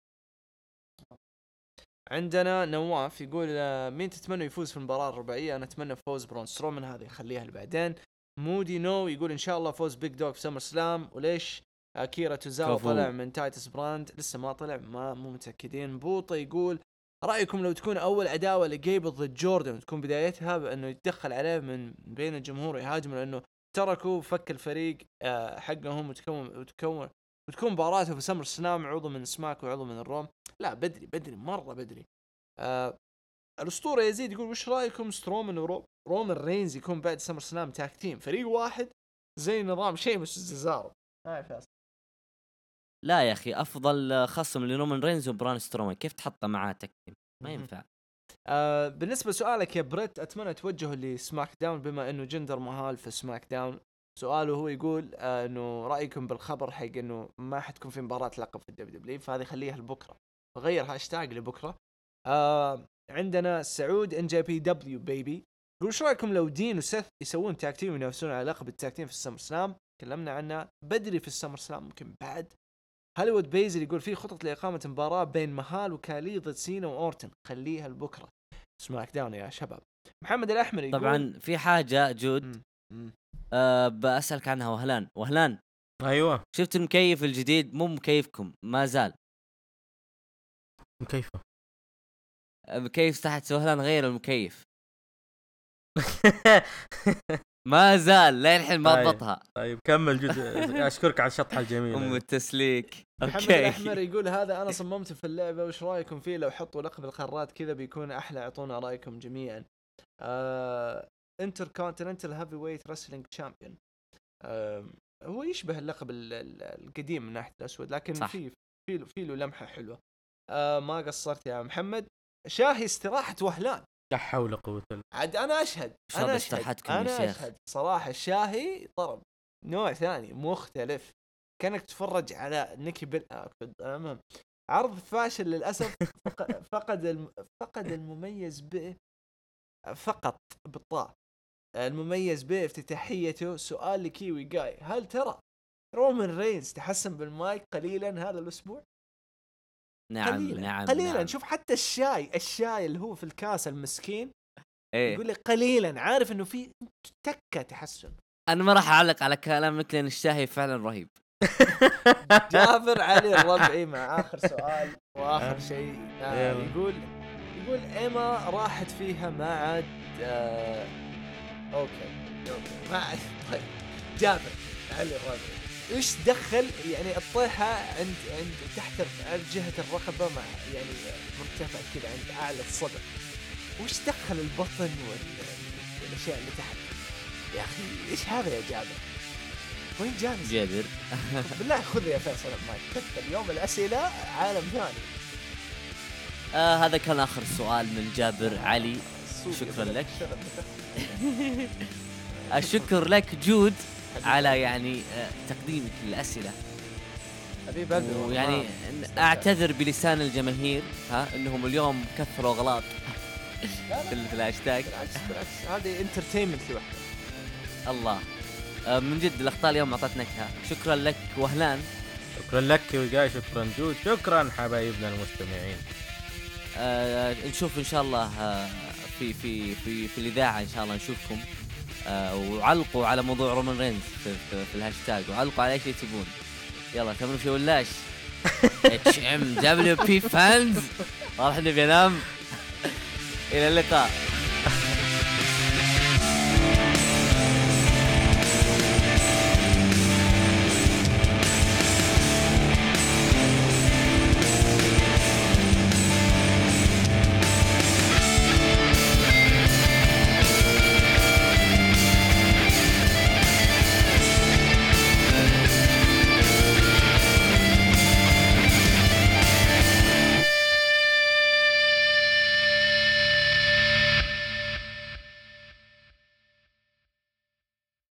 عندنا نواف يقول مين تتمنى يفوز في المباراة الرباعية؟ انا اتمنى فوز برون سترومان، هذه خليها لبعدين. مودي نو يقول ان شاء الله فوز بيج دوغ في سمر سلام. وليش اكيرا توزاوا طلع من تايتس براند؟ لسه ما طلع، ما مو متاكدين. بوطه يقول رايكم لو تكون اول عداوه لجيبل ضد جوردن تكون بدايتها بانه يتدخل عليه من بين الجمهور ويهاجم، لانه تركوا فك الفريق حقهم وتكون وتكون وتكون مباراته في سمر سلام عضو من سماك وعضو من الروم؟ لا بدري بدري مره بدري. آه الاسطوره يزيد يقول وش رايكم سترومان ورومان رينز يكون بعد سمر سلام تاك تيم فريق واحد زي نظام شيمس وسيزارو؟ هاي فاس. لا يا اخي افضل خصم لرومان رينز وبران سترومان، كيف تحطه معاه تاك تيم؟ ما ينفع. آه بالنسبه لسؤالك يا بريت، اتمنى توجهه لسماك داون بما انه جندر مهال في سماك داون. سؤاله هو يقول آه انه رايكم بالخبر حق انه ما حتكون في مباراه لقب في الدبليو دبليو، فهذه خليها لبكره، غير هاشتاج لبكره. آه عندنا سعود ان جي بي دبليو بيبي يقول ايش رايكم لو دين وسيث يسوون تاك تيم وينافسون على لقب التاك تيم في السمر سلام؟ تكلمنا عنها بدري في السمر سلام، ممكن بعد. هوليوود بيزل يقول في خطط لاقامه مباراه بين مهال وكالي ضد سينا واورتن، خليها لبكره سماك داون يا شباب. محمد الاحمر يقول طبعا في حاجه جود م- م- أه بسالك عنها. وهلان وهلان ايوه شفت المكيف الجديد؟ مو مكيفكم ما زال مكيفه، مكيف تحت وهلان غير المكيف ما زال لا الحين ما ضبطها. طيب كمل جد. اشكرك على الشطحه الجميله ام التسليك. محمد الاحمر يقول هذا انا صممت في اللعبه، وش رايكم فيه لو حطوا لقب القارات كذا بيكون احلى؟ اعطونا رايكم جميعا. آه انتر كونتيننتال هيفي ويت رسلينج تشامبيون، آه هو يشبه اللقب القديم من ناحيه الاسود، لكن صح. في في في له لمحه حلوه. آه ما قصرت يا محمد. شاهي استراحه وهلان، لا حول ولا قوه الا عاد انا اشهد انا اشهد انا اشهد صراحه الشاهي طرب نوع ثاني مختلف، كانك تتفرج على نيكي بيل. المهم عرض فاشل للاسف. فق- فقد الم... فقد المميز به فقط بالطاء المميز به افتتاحيته. سؤال لكيوي جاي، هل ترى رومان رينز تحسن بالمايك قليلا هذا الاسبوع؟ نعم قليلا نعم قليلا نعم. شوف حتى الشاي الشاي اللي هو في الكاس المسكين ايه يقول لي قليلا، عارف انه في تكه تحسن. انا ما راح اعلق على كلامك لان الشاهي فعلا رهيب. جابر علي الربعي مع اخر سؤال واخر شيء. آه يلا. يقول يقول ايما راحت فيها ما عاد آه اوكي اوكي ما عاد. طيب جابر علي الربعي ايش دخل يعني الطيحه عند عند تحت عند جهه الرقبه مع يعني مرتفع كذا عند اعلى الصدر، وش دخل البطن وال- والاشياء اللي تحت يا اخي؟ ايش هذا يا جابر؟ وين جالس؟ جابر بالله خذ يا فيصل المايك، كثر اليوم الأسئلة عالم ثاني. آه هذا كان آخر سؤال من جابر علي. السوق شكراً يبغى لك. يشتغل. الشكر لك جود على يعني آه تقديمك للأسئلة، حبيب قلبي والله ويعني ما- أعتذر بلسان الجماهير ها إنهم اليوم كثروا غلط لا لا في في الهاشتاج. بالعكس بالعكس هذه انترتينمنت لوحده. الله آه من جد الأخطاء اليوم أعطت نكهة. شكرا لك وهلان. شكرا لك وجاي، شكرا جود، شكرا حبايبنا المستمعين. آه نشوف إن شاء الله آه في في في في الإذاعة إن شاء الله نشوفكم. آه وعلقوا على موضوع رومان رينز في, في, في الهاشتاج، وعلقوا على اي شيء تبون. يلا تمروا في ولاش اتش ام دبليو بي فانز. راح نبي نام. الى اللقاء.